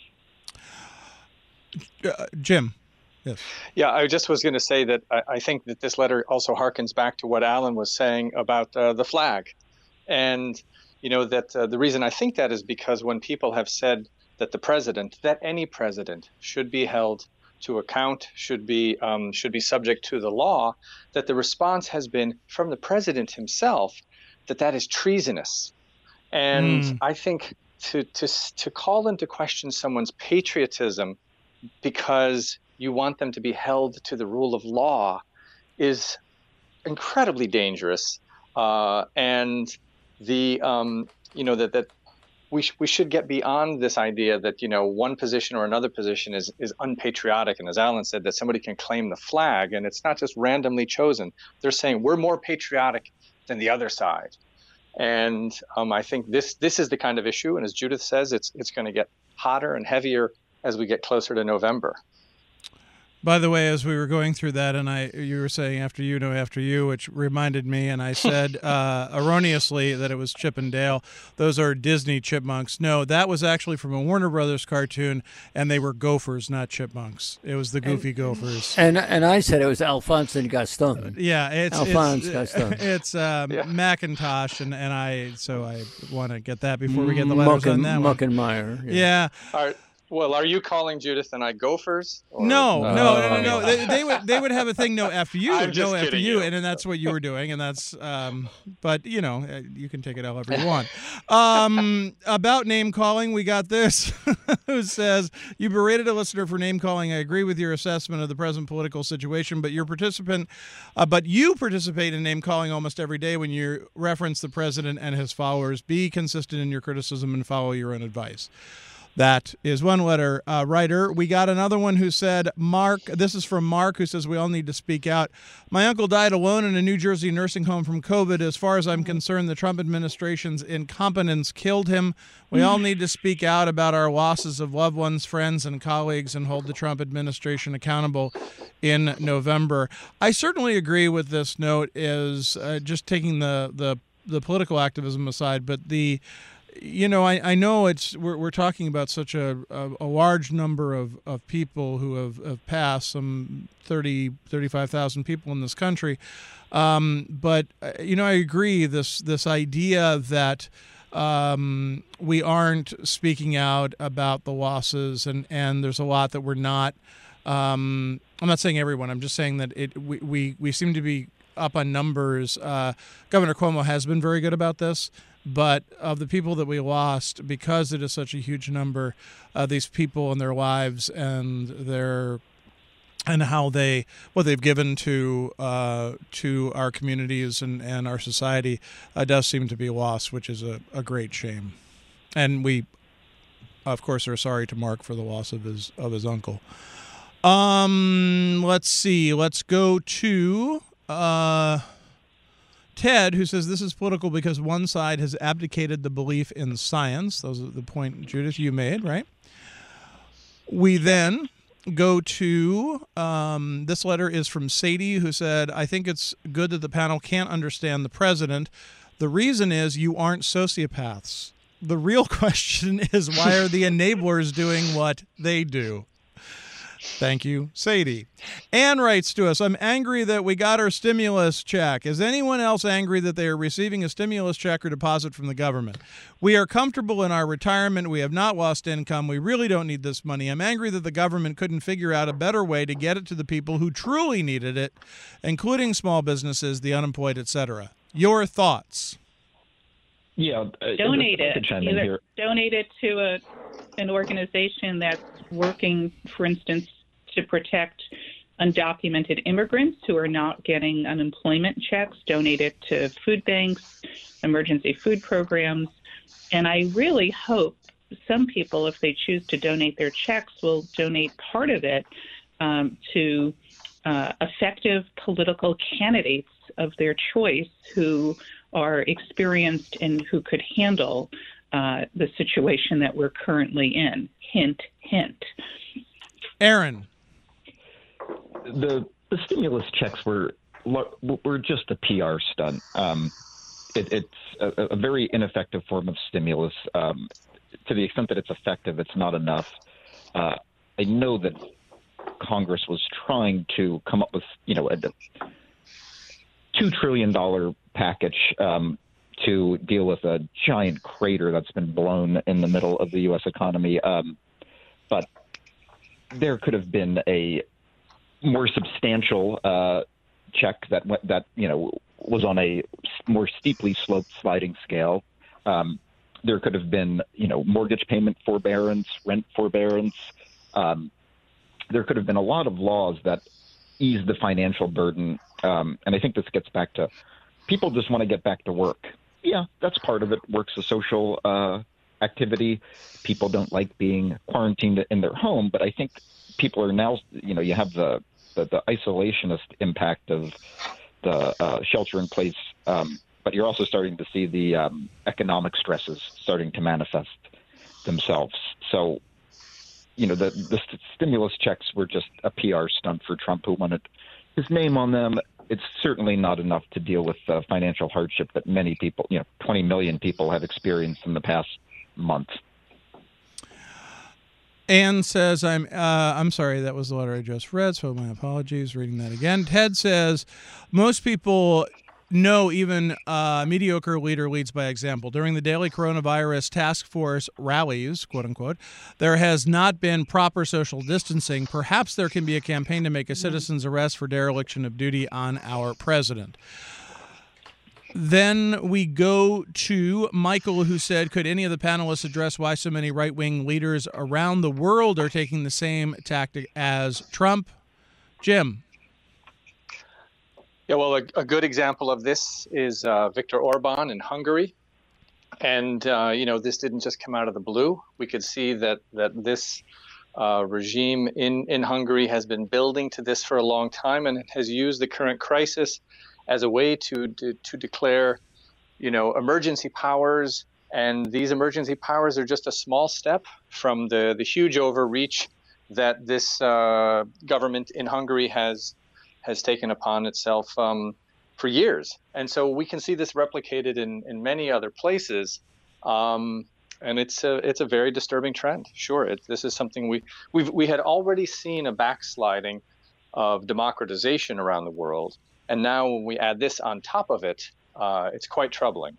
Jim. Yes. Yeah, I just was going to say that I think that this letter also harkens back to what Alan was saying about the flag. And, that the reason I think that is because when people have said that that any president should be held to account, should be subject to the law, that the response has been from the president himself that is treasonous. And I think to call into question someone's patriotism because you want them to be held to the rule of law is incredibly dangerous, and that we should get beyond this idea that one position or another position is unpatriotic, and as Alan said, that somebody can claim the flag, and it's not just randomly chosen. They're saying we're more patriotic than the other side, and I think this is the kind of issue, and as Judith says, it's going to get hotter and heavier as we get closer to November. By the way, as we were going through that, and you were saying after you, which reminded me, and I said erroneously that it was Chip and Dale. Those are Disney chipmunks. No, that was actually from a Warner Brothers cartoon, and they were gophers, not chipmunks. It was the Goofy Gophers. And I said it was Alphonse and Gaston. Yeah, Gaston. It's Macintosh, and I want to get that before we get the letters on that one. Muckenmeyer. Yeah. Well, are you calling Judith and I gophers? Or? No. They would have a thing. No, after you. No, after you, and then that's what you were doing, and that's. But you can take it however you want. About name calling, we got this. Who says you berated a listener for name calling? I agree with your assessment of the present political situation, but you participate in name calling almost every day when you reference the president and his followers. Be consistent in your criticism and follow your own advice. That is one letter writer. We got another one who said, Mark, this is from Mark, who says we all need to speak out. My uncle died alone in a New Jersey nursing home from COVID. As far as I'm concerned, the Trump administration's incompetence killed him. We all need to speak out about our losses of loved ones, friends, and colleagues and hold the Trump administration accountable in November. I certainly agree with this note, is just taking the political activism aside, but I know we're talking about such a large number of people who have passed, some 35,000 people in this country. But I agree this idea that we aren't speaking out about the losses, and there's a lot that we're not. I'm not saying everyone. I'm just saying that we seem to be up on numbers. Governor Cuomo has been very good about this. But of the people that we lost, because it is such a huge number, these people and their lives and how what they've given to our communities and our society does seem to be lost, which is a great shame. And we, of course, are sorry to Mark for the loss of his uncle. Let's see. Let's go to Ted, who says this is political because one side has abdicated the belief in science. Those are the point, Judith, you made, right? We then go to this letter is from Sadie, who said, I think it's good that the panel can't understand the president. The reason is you aren't sociopaths. The real question is, why are the enablers doing what they do? Thank you, Sadie. Ann writes to us, I'm angry that we got our stimulus check. Is anyone else angry that they are receiving a stimulus check or deposit from the government? We are comfortable in our retirement. We have not lost income. We really don't need this money. I'm angry that the government couldn't figure out a better way to get it to the people who truly needed it, including small businesses, the unemployed, etc. Your thoughts? Yeah, donate it. Donate it to an organization that's working, for instance, to protect undocumented immigrants who are not getting unemployment checks. Donate it to food banks, emergency food programs. And I really hope some people, if they choose to donate their checks, will donate part of it to effective political candidates of their choice who are experienced and who could handle the situation that we're currently in. Hint, hint. Aaron. The stimulus checks were just a PR stunt. It's a very ineffective form of stimulus. To the extent that it's effective, it's not enough. I know that Congress was trying to come up with, a $2 trillion package to deal with a giant crater that's been blown in the middle of the U.S. economy. But there could have been a more substantial check that was on a more steeply sloped sliding scale. There could have been, mortgage payment forbearance, rent forbearance. There could have been a lot of laws that ease the financial burden And I think this gets back to people just want to get back to work. Yeah, that's part of it. Work's a social activity. People don't like being quarantined in their home, but I think people are now, you have the isolationist impact of the shelter in place, but you're also starting to see the economic stresses starting to manifest themselves. So, the stimulus checks were just a PR stunt for Trump, who wanted his name on them. It's certainly not enough to deal with the financial hardship that many people, 20 million people have experienced in the past month. Anne says, I'm sorry, that was the letter I just read, so my apologies, reading that again. Ted says, most people know even a mediocre leader leads by example. During the daily coronavirus task force rallies, quote unquote, there has not been proper social distancing. Perhaps there can be a campaign to make a citizen's arrest for dereliction of duty on our president. Then we go to Michael, who said, could any of the panelists address why so many right-wing leaders around the world are taking the same tactic as Trump? Jim. Yeah, well, a good example of this is Viktor Orban in Hungary. And, this didn't just come out of the blue. We could see that this regime in Hungary has been building to this for a long time, and it has used the current crisis as a way to declare, emergency powers. And these emergency powers are just a small step from the huge overreach that this government in Hungary has taken upon itself for years. And so we can see this replicated in many other places. And it's a very disturbing trend. Sure, this is something we had already seen a backsliding of democratization around the world. And now when we add this on top of it, it's quite troubling.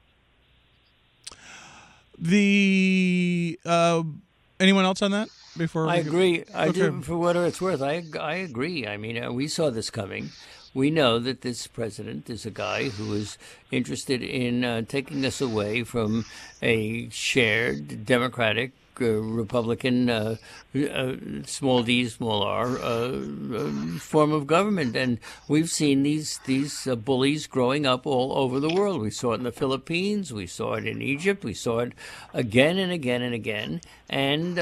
Anyone else on that? I agree. I do, for what it's worth. I agree. I mean, we saw this coming. We know that this president is a guy who is interested in taking us away from a shared democratic Republican, small d, small r, form of government. And we've seen these bullies growing up all over the world. We saw it in the Philippines. We saw it in Egypt. We saw it again and again and again. And,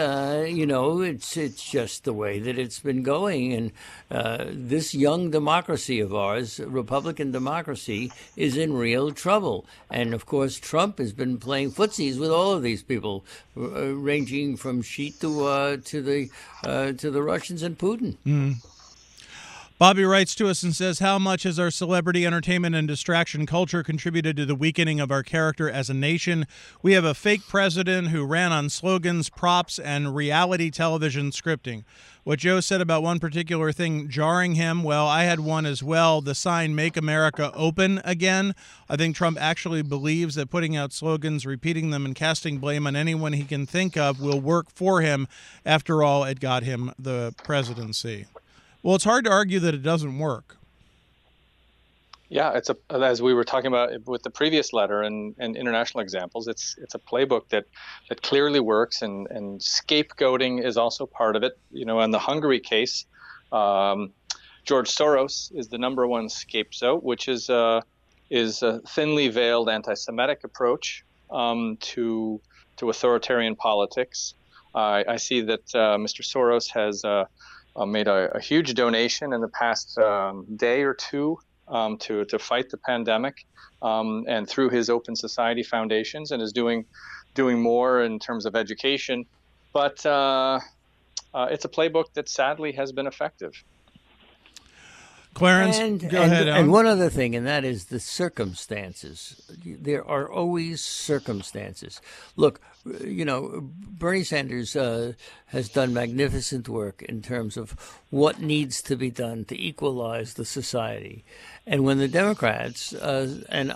it's just the way that it's been going. And this young democracy of ours, Republican democracy, is in real trouble. And, of course, Trump has been playing footsies with all of these people, ranging from Xi to the Russians and Putin. Mm. Bobby writes to us and says, how much has our celebrity entertainment and distraction culture contributed to the weakening of our character as a nation? We have a fake president who ran on slogans, props, and reality television scripting. What Joe said about one particular thing jarring him, well, I had one as well, the sign, Make America Open Again. I think Trump actually believes that putting out slogans, repeating them, and casting blame on anyone he can think of will work for him. After all, it got him the presidency. Well, it's hard to argue that it doesn't work. Yeah, as we were talking about with the previous letter and international examples, it's a playbook that clearly works, and scapegoating is also part of it. In the Hungary case, George Soros is the number one scapegoat, which is a thinly veiled anti-Semitic approach to authoritarian politics. I see that Mr. Soros has made a huge donation in the past day or two to fight the pandemic, and through his Open Society foundations, and is doing more in terms of education. But it's a playbook that sadly has been effective. Clarence, go ahead. And one other thing, and that is the circumstances. There are always circumstances. Look, Bernie Sanders has done magnificent work in terms of what needs to be done to equalize the society. And when the Democrats, and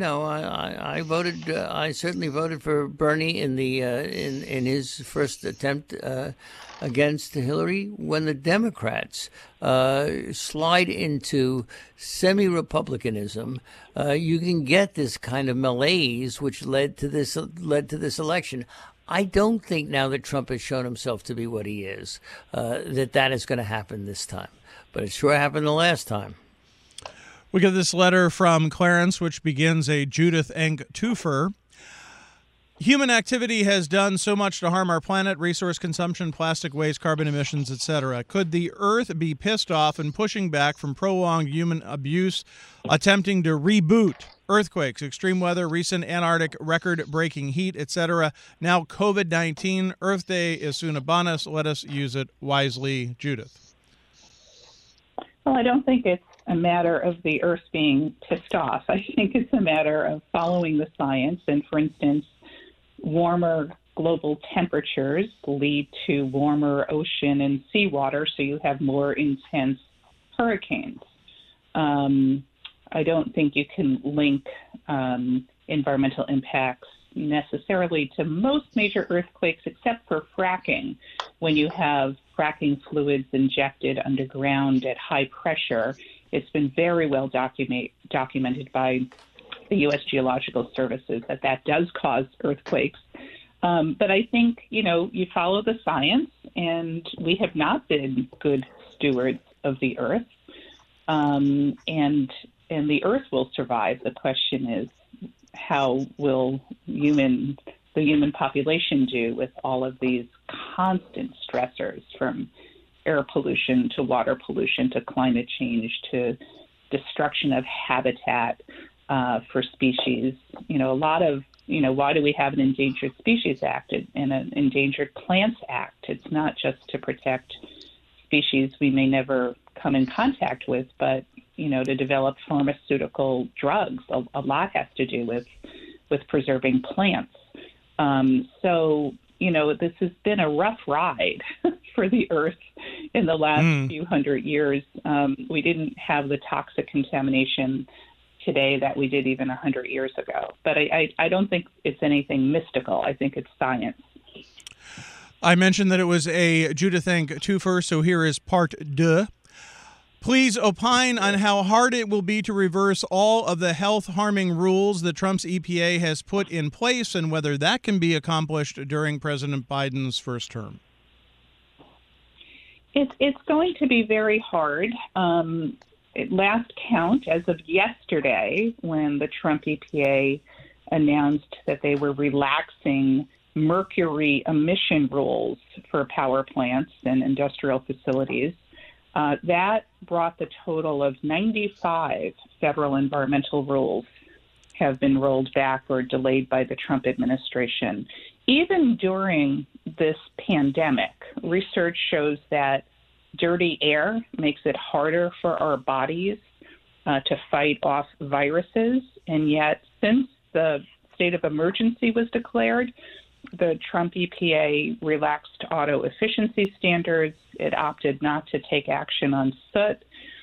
I voted, I certainly voted for Bernie in his first attempt against Hillary. When the Democrats slide into semi-republicanism, you can get this kind of malaise, which led to this election. I don't think now that Trump has shown himself to be what he is, that is going to happen this time. But it sure happened the last time. We get this letter from Clarence, which begins a Judith Enck twofer. Human activity has done so much to harm our planet, resource consumption, plastic waste, carbon emissions, etc. Could the Earth be pissed off and pushing back from prolonged human abuse, attempting to reboot? Earthquakes, extreme weather, recent Antarctic record-breaking heat, etc. Now COVID-19. Earth Day is soon upon us. Let us use it wisely. Judith. Well, I don't think it's a matter of the Earth being pissed off. I think it's a matter of following the science. And for instance, warmer global temperatures lead to warmer ocean and seawater, so you have more intense hurricanes. I don't think you can link environmental impacts necessarily to most major earthquakes except for fracking. When you have fracking fluids injected underground at high pressure, it's been very well documented by the U.S. Geological Services that does cause earthquakes. But I think, you follow the science, and we have not been good stewards of the Earth. And the Earth will survive. The question is, how will the human population do with all of these constant stressors, from air pollution to water pollution to climate change to destruction of habitat for species? A lot of, why do we have an Endangered Species Act and an Endangered Plants Act? It's not just to protect species we may never come in contact with, but to develop pharmaceutical drugs. A lot has to do with preserving plants. So, this has been a rough ride for the Earth in the last few hundred years. We didn't have the toxic contamination today that we did even 100 years ago. But I don't think it's anything mystical. I think it's science. I mentioned that it was a Judith Enck twofer, so here is part deux. Please opine on how hard it will be to reverse all of the health-harming rules that Trump's EPA has put in place, and whether that can be accomplished during President Biden's first term. It's going to be very hard. At last count, as of yesterday, when the Trump EPA announced that they were relaxing mercury emission rules for power plants and industrial facilities, that brought the total of 95 federal environmental rules have been rolled back or delayed by the Trump administration. Even during this pandemic, research shows that dirty air makes it harder for our bodies to fight off viruses. And yet, since the state of emergency was declared, the Trump EPA relaxed auto efficiency standards. It opted not to take action on soot.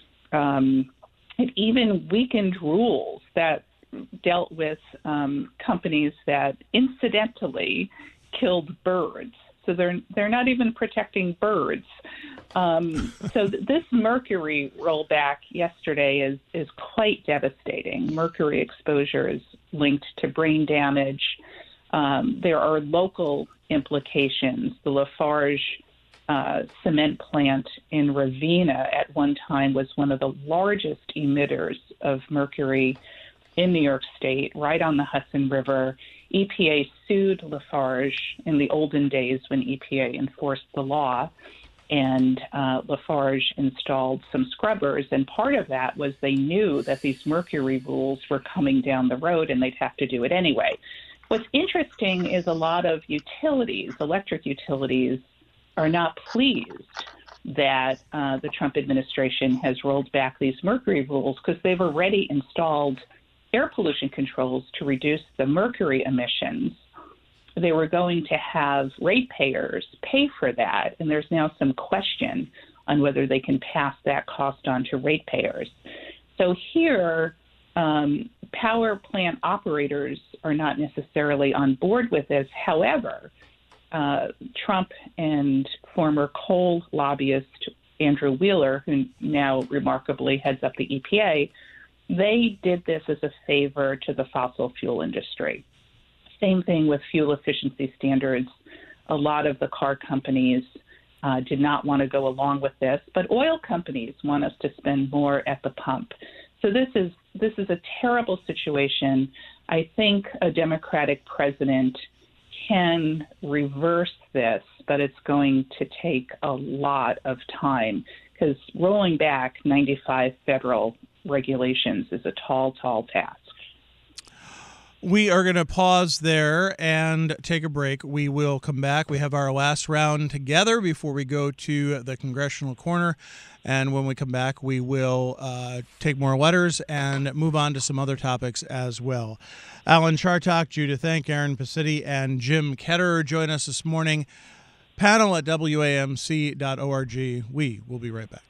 It even weakened rules that dealt with companies that incidentally killed birds. So they're not even protecting birds. So this mercury rollback yesterday is quite devastating. Mercury exposure is linked to brain damage. There are local implications. The Lafarge cement plant in Ravenna at one time was one of the largest emitters of mercury in New York State, right on the Hudson River. EPA sued Lafarge in the olden days when EPA enforced the law, and Lafarge installed some scrubbers, and part of that was they knew that these mercury rules were coming down the road and they'd have to do it anyway. What's interesting is a lot of utilities, electric utilities, are not pleased that the Trump administration has rolled back these mercury rules because they've already installed air pollution controls to reduce the mercury emissions. They were going to have ratepayers pay for that, and there's now some question on whether they can pass that cost on to ratepayers. So here, power plant operators are not necessarily on board with this. However, Trump and former coal lobbyist Andrew Wheeler, who now remarkably heads up the EPA, they did this as a favor to the fossil fuel industry. Same thing with fuel efficiency standards. A lot of the car companies did not want to go along with this, but oil companies want us to spend more at the pump. So this is a terrible situation. I think a Democratic president can reverse this, but it's going to take a lot of time because rolling back 95 federal regulations is a tall, tall task. We are going to pause there and take a break. We will come back. We have our last round together before we go to the Congressional Corner. And when we come back, we will take more letters and move on to some other topics as well. Alan Chartock, Judith Enck, Aaron Pacitti, and Jim Ketterer join us this morning. Panel at WAMC.org. We will be right back.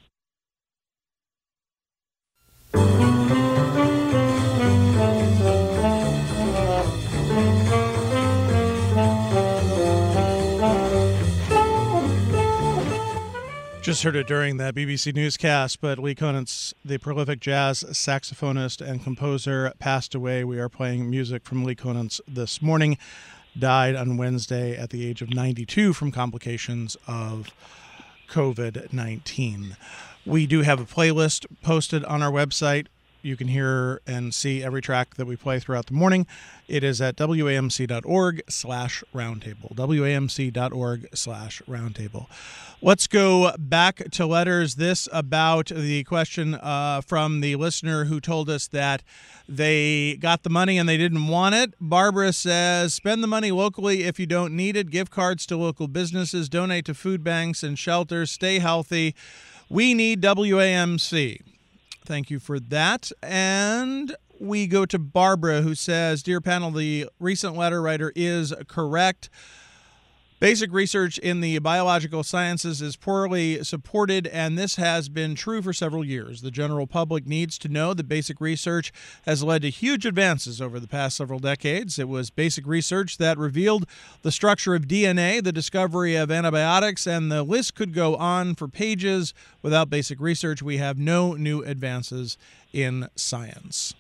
Just heard it during that BBC newscast, but Lee Konitz, the prolific jazz saxophonist and composer, passed away. We are playing music from Lee Konitz this morning. Died on Wednesday at the age of 92 from complications of COVID-19. We do have a playlist posted on our website. You can hear and see every track that we play throughout the morning. It is at WAMC.org/roundtable. WAMC.org/roundtable. Let's go back to letters. This about the question from the listener who told us that they got the money and they didn't want it. Barbara says, spend the money locally if you don't need it. Gift cards to local businesses. Donate to food banks and shelters. Stay healthy. We need WAMC. Thank you for that. And we go to Barbara, who says, Dear panel, the recent letter writer is correct. Basic research in the biological sciences is poorly supported, and this has been true for several years. The general public needs to know that basic research has led to huge advances over the past several decades. It was basic research that revealed the structure of DNA, the discovery of antibiotics, and the list could go on for pages. Without basic research, we have no new advances in science.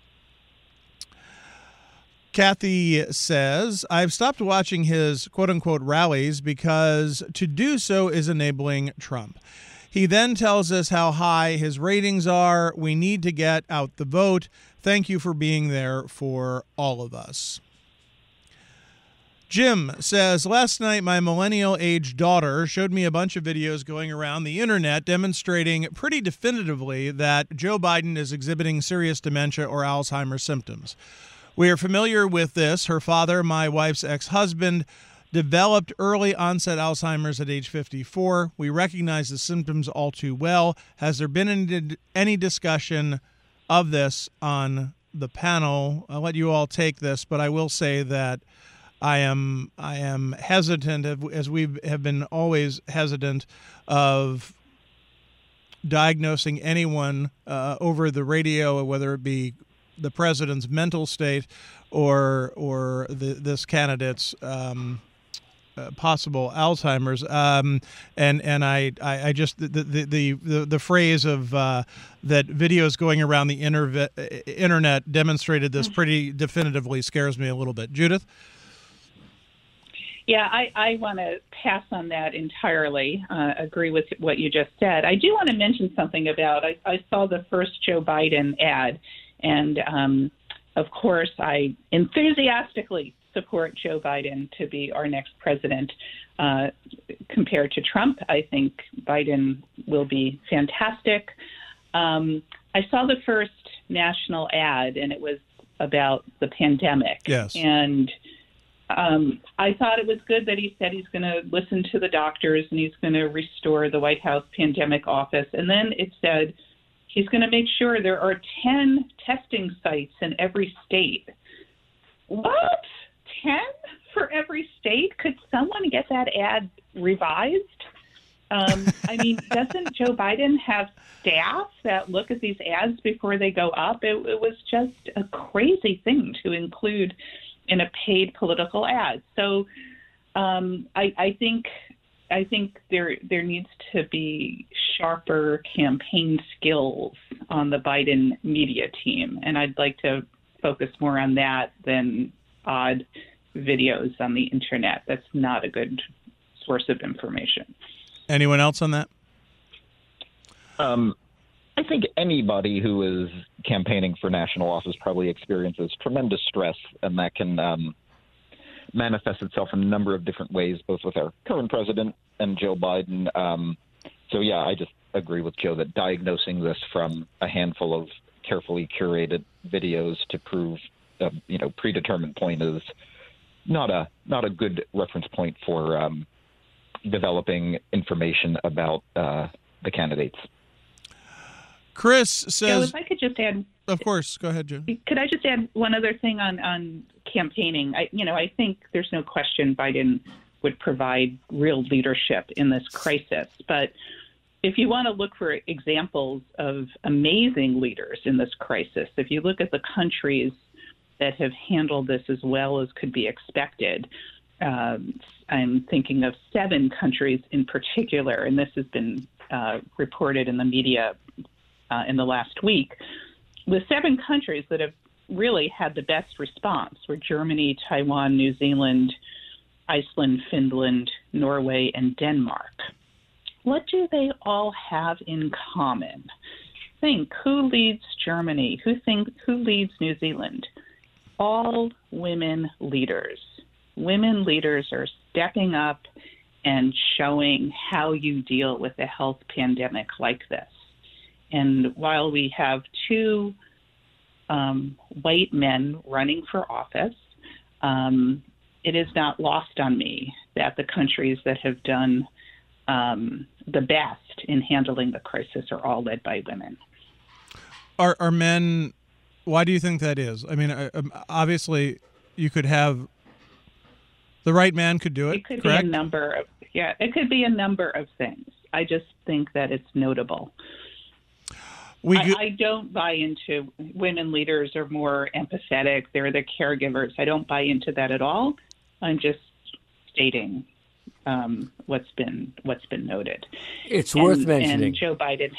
Kathy says, I've stopped watching his quote-unquote rallies because to do so is enabling Trump. He then tells us how high his ratings are. We need to get out the vote. Thank you for being there for all of us. Jim says, last night my millennial-age daughter showed me a bunch of videos going around the internet demonstrating pretty definitively that Joe Biden is exhibiting serious dementia or Alzheimer's symptoms. We are familiar with this. Her father, my wife's ex-husband, developed early onset Alzheimer's at age 54. We recognize the symptoms all too well. Has there been any discussion of this on the panel? I'll let you all take this, but I will say that I am hesitant, as we have been always hesitant, of diagnosing anyone over the radio, whether it be the president's mental state or this candidate's possible Alzheimer's, and I just the phrase of that videos going around the internet demonstrated this pretty definitively scares me a little bit. Judith? Yeah, I want to pass on that entirely. Agree with what you just said. I do want to mention something about I saw the first Joe Biden ad. And, of course, I enthusiastically support Joe Biden to be our next president. Compared to Trump, I think Biden will be fantastic. I saw the first national ad, and it was about the pandemic. Yes. And I thought it was good that he said he's going to listen to the doctors and he's going to restore the White House pandemic office. And then it said he's going to make sure there are 10 testing sites in every state. What? 10 for every state? Could someone get that ad revised? I mean, doesn't Joe Biden have staff that look at these ads before they go up? It was just a crazy thing to include in a paid political ad. So I think there needs to be sharper campaign skills on the Biden media team, and I'd like to focus more on that than odd videos on the internet. That's not a good source of information. Anyone else on that? I I think anybody who is campaigning for national office probably experiences tremendous stress, and that can manifest itself in a number of different ways, both with our current president and Joe Biden. So, yeah, I just agree with Joe that diagnosing this from a handful of carefully curated videos to prove predetermined point is not a good reference point for developing information about the candidates. Chris says, Joe, if I could just add, of course, go ahead, Joe. Could I just add one other thing on campaigning? I think there's no question Biden would provide real leadership in this crisis, but if you want to look for examples of amazing leaders in this crisis, if you look at the countries that have handled this as well as could be expected, I'm thinking of 7 countries in particular, and this has been reported in the media in the last week. The 7 countries that have really had the best response were Germany, Taiwan, New Zealand, Iceland, Finland, Norway, and Denmark. What do they all have in common? Think, who leads Germany? Who leads New Zealand? All women leaders. Women leaders are stepping up and showing how you deal with a health pandemic like this. And while we have 2 white men running for office, it is not lost on me that the countries that have done the best in handling the crisis are all led by women. Are men? Why do you think that is? I mean, obviously, you could have the right man could do it. It could correct? be it could be a number of things. I just think that it's notable. I don't buy into women leaders are more empathetic. They're the caregivers. I don't buy into that at all. I'm just stating what's been noted. It's worth mentioning. And Joe Biden,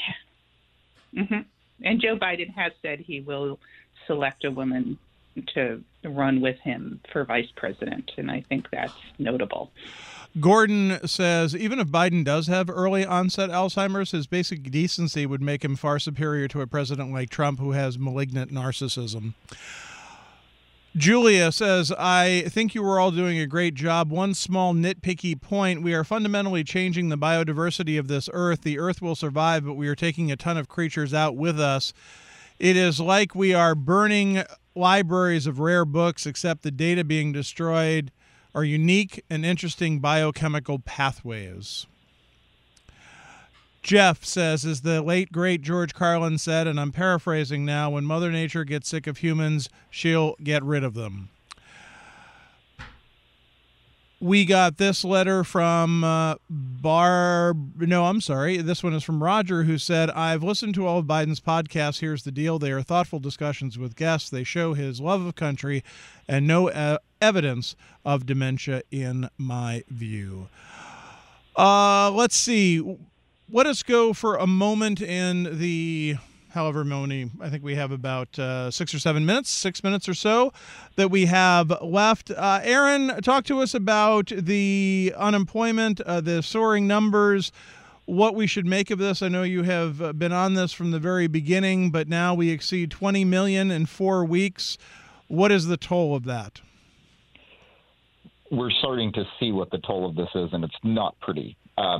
has said he will select a woman to run with him for vice president, and I think that's notable. Gordon says, even if Biden does have early onset Alzheimer's, his basic decency would make him far superior to a president like Trump who has malignant narcissism. Julia says, I think you were all doing a great job. One small nitpicky point, we are fundamentally changing the biodiversity of this earth. The earth will survive, but we are taking a ton of creatures out with us. It is like we are burning libraries of rare books, except the data being destroyed are unique and interesting biochemical pathways. Jeff says, as the late, great George Carlin said, and I'm paraphrasing now, when Mother Nature gets sick of humans, she'll get rid of them. We got this letter from this one is from Roger, who said, I've listened to all of Biden's podcasts. Here's the deal. They are thoughtful discussions with guests. They show his love of country and no evidence of dementia in my view. Let's see. Let us go for a moment in the however many, I think we have about 6 or 7 minutes, 6 minutes or so that we have left. Aaron, talk to us about the unemployment, the soaring numbers, what we should make of this. I know you have been on this from the very beginning, but now we exceed 20 million in 4 weeks. What is the toll of that? We're starting to see what the toll of this is, and it's not pretty.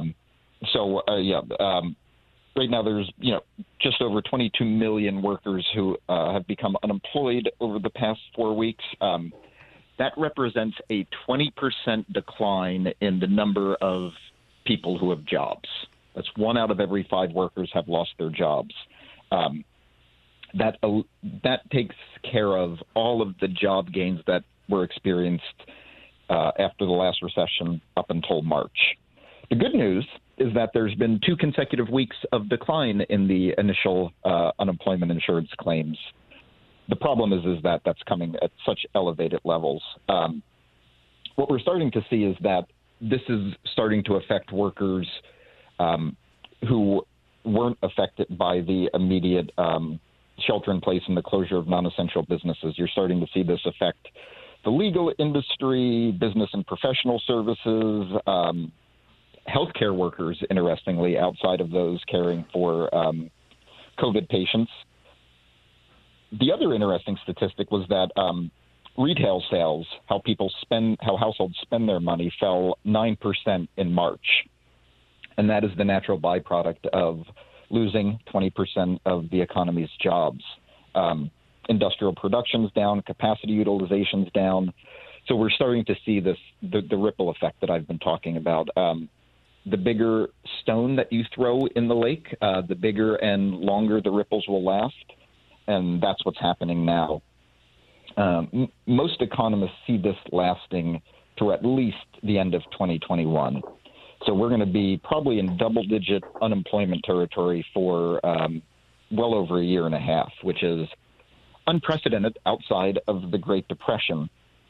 Right now, there's just over 22 million workers who have become unemployed over the past 4 weeks. That represents a 20% decline in the number of people who have jobs. That's 1 out of every 5 workers have lost their jobs. That takes care of all of the job gains that were experienced after the last recession up until March. The good news is that there's been 2 consecutive weeks of decline in the initial unemployment insurance claims. The problem is that that's coming at such elevated levels. What we're starting to see is that this is starting to affect workers who weren't affected by the immediate shelter in place and the closure of non-essential businesses. You're starting to see this affect the legal industry, business and professional services, healthcare workers, interestingly, outside of those caring for COVID patients. The other interesting statistic was that retail sales, how households spend their money, fell 9% in March. And that is the natural byproduct of losing 20% of the economy's jobs. Industrial production's down, capacity utilization's down. So we're starting to see the ripple effect that I've been talking about. The bigger stone that you throw in the lake, the bigger and longer the ripples will last. And that's what's happening now. Most economists see this lasting through at least the end of 2021. So we're going to be probably in double-digit unemployment territory for well over a year and a half, which is unprecedented outside of the Great Depression.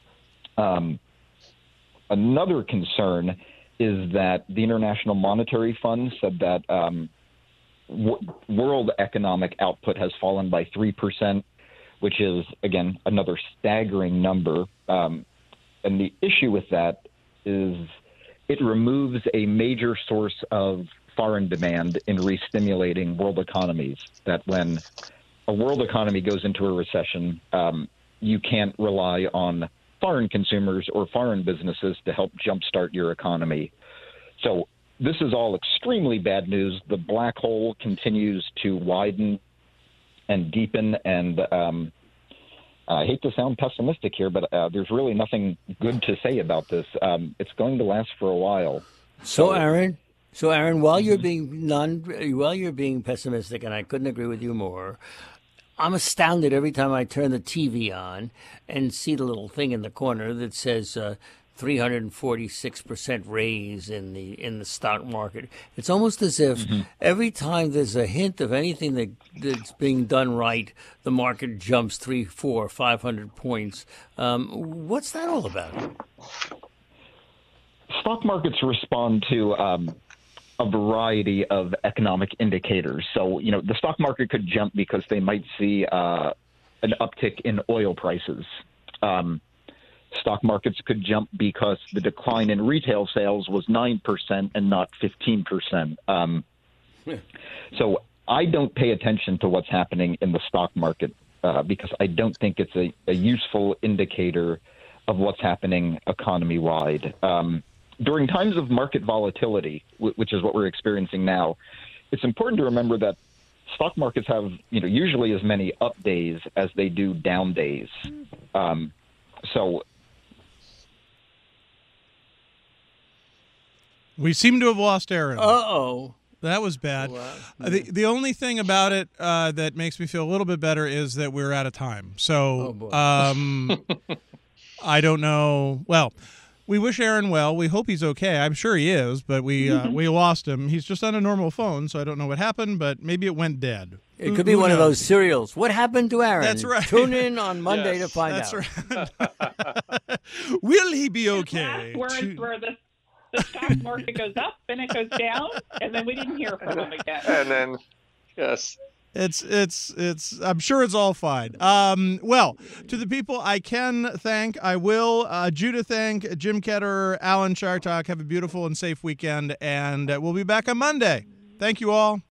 Another concern is that the International Monetary Fund said that world economic output has fallen by 3%, which is, again, another staggering number. And the issue with that is it removes a major source of foreign demand in re-stimulating world economies, that when a world economy goes into a recession, you can't rely on foreign consumers or foreign businesses to help jumpstart your economy. So this is all extremely bad news. The black hole continues to widen and deepen, and I hate to sound pessimistic here, but there's really nothing good to say about this. It's going to last for a while. So Aaron, while you're being pessimistic, and I couldn't agree with you more, I'm astounded every time I turn the TV on and see the little thing in the corner that says 346% raise in the stock market. It's almost as if every time there's a hint of anything that's being done right, the market jumps 300, 400, 500 points. What's that all about? Stock markets respond to a variety of economic indicators. So, the stock market could jump because they might see an uptick in oil prices. Stock markets could jump because the decline in retail sales was 9% and not 15%. So I don't pay attention to what's happening in the stock market because I don't think it's a useful indicator of what's happening economy-wide. During times of market volatility, which is what we're experiencing now, it's important to remember that stock markets have, usually as many up days as they do down days. So we seem to have lost Aaron. Uh-oh. That was bad. Wow. The only thing about it that makes me feel a little bit better is that we're out of time. So I don't know. Well, we wish Aaron well. We hope he's okay. I'm sure he is, but we lost him. He's just on a normal phone, so I don't know what happened, but maybe it went dead. It could be one of those serials. What happened to Aaron? That's right. Tune in on Monday to find out. That's right. Will he be okay? His last words were the stock market goes up and it goes down, and then we didn't hear from him again. And then, yes. It's I'm sure it's all fine. Well, to the people I can thank, I will. Judah thank, Jim Ketterer, Alan Chartock. Have a beautiful and safe weekend, and we'll be back on Monday. Thank you all.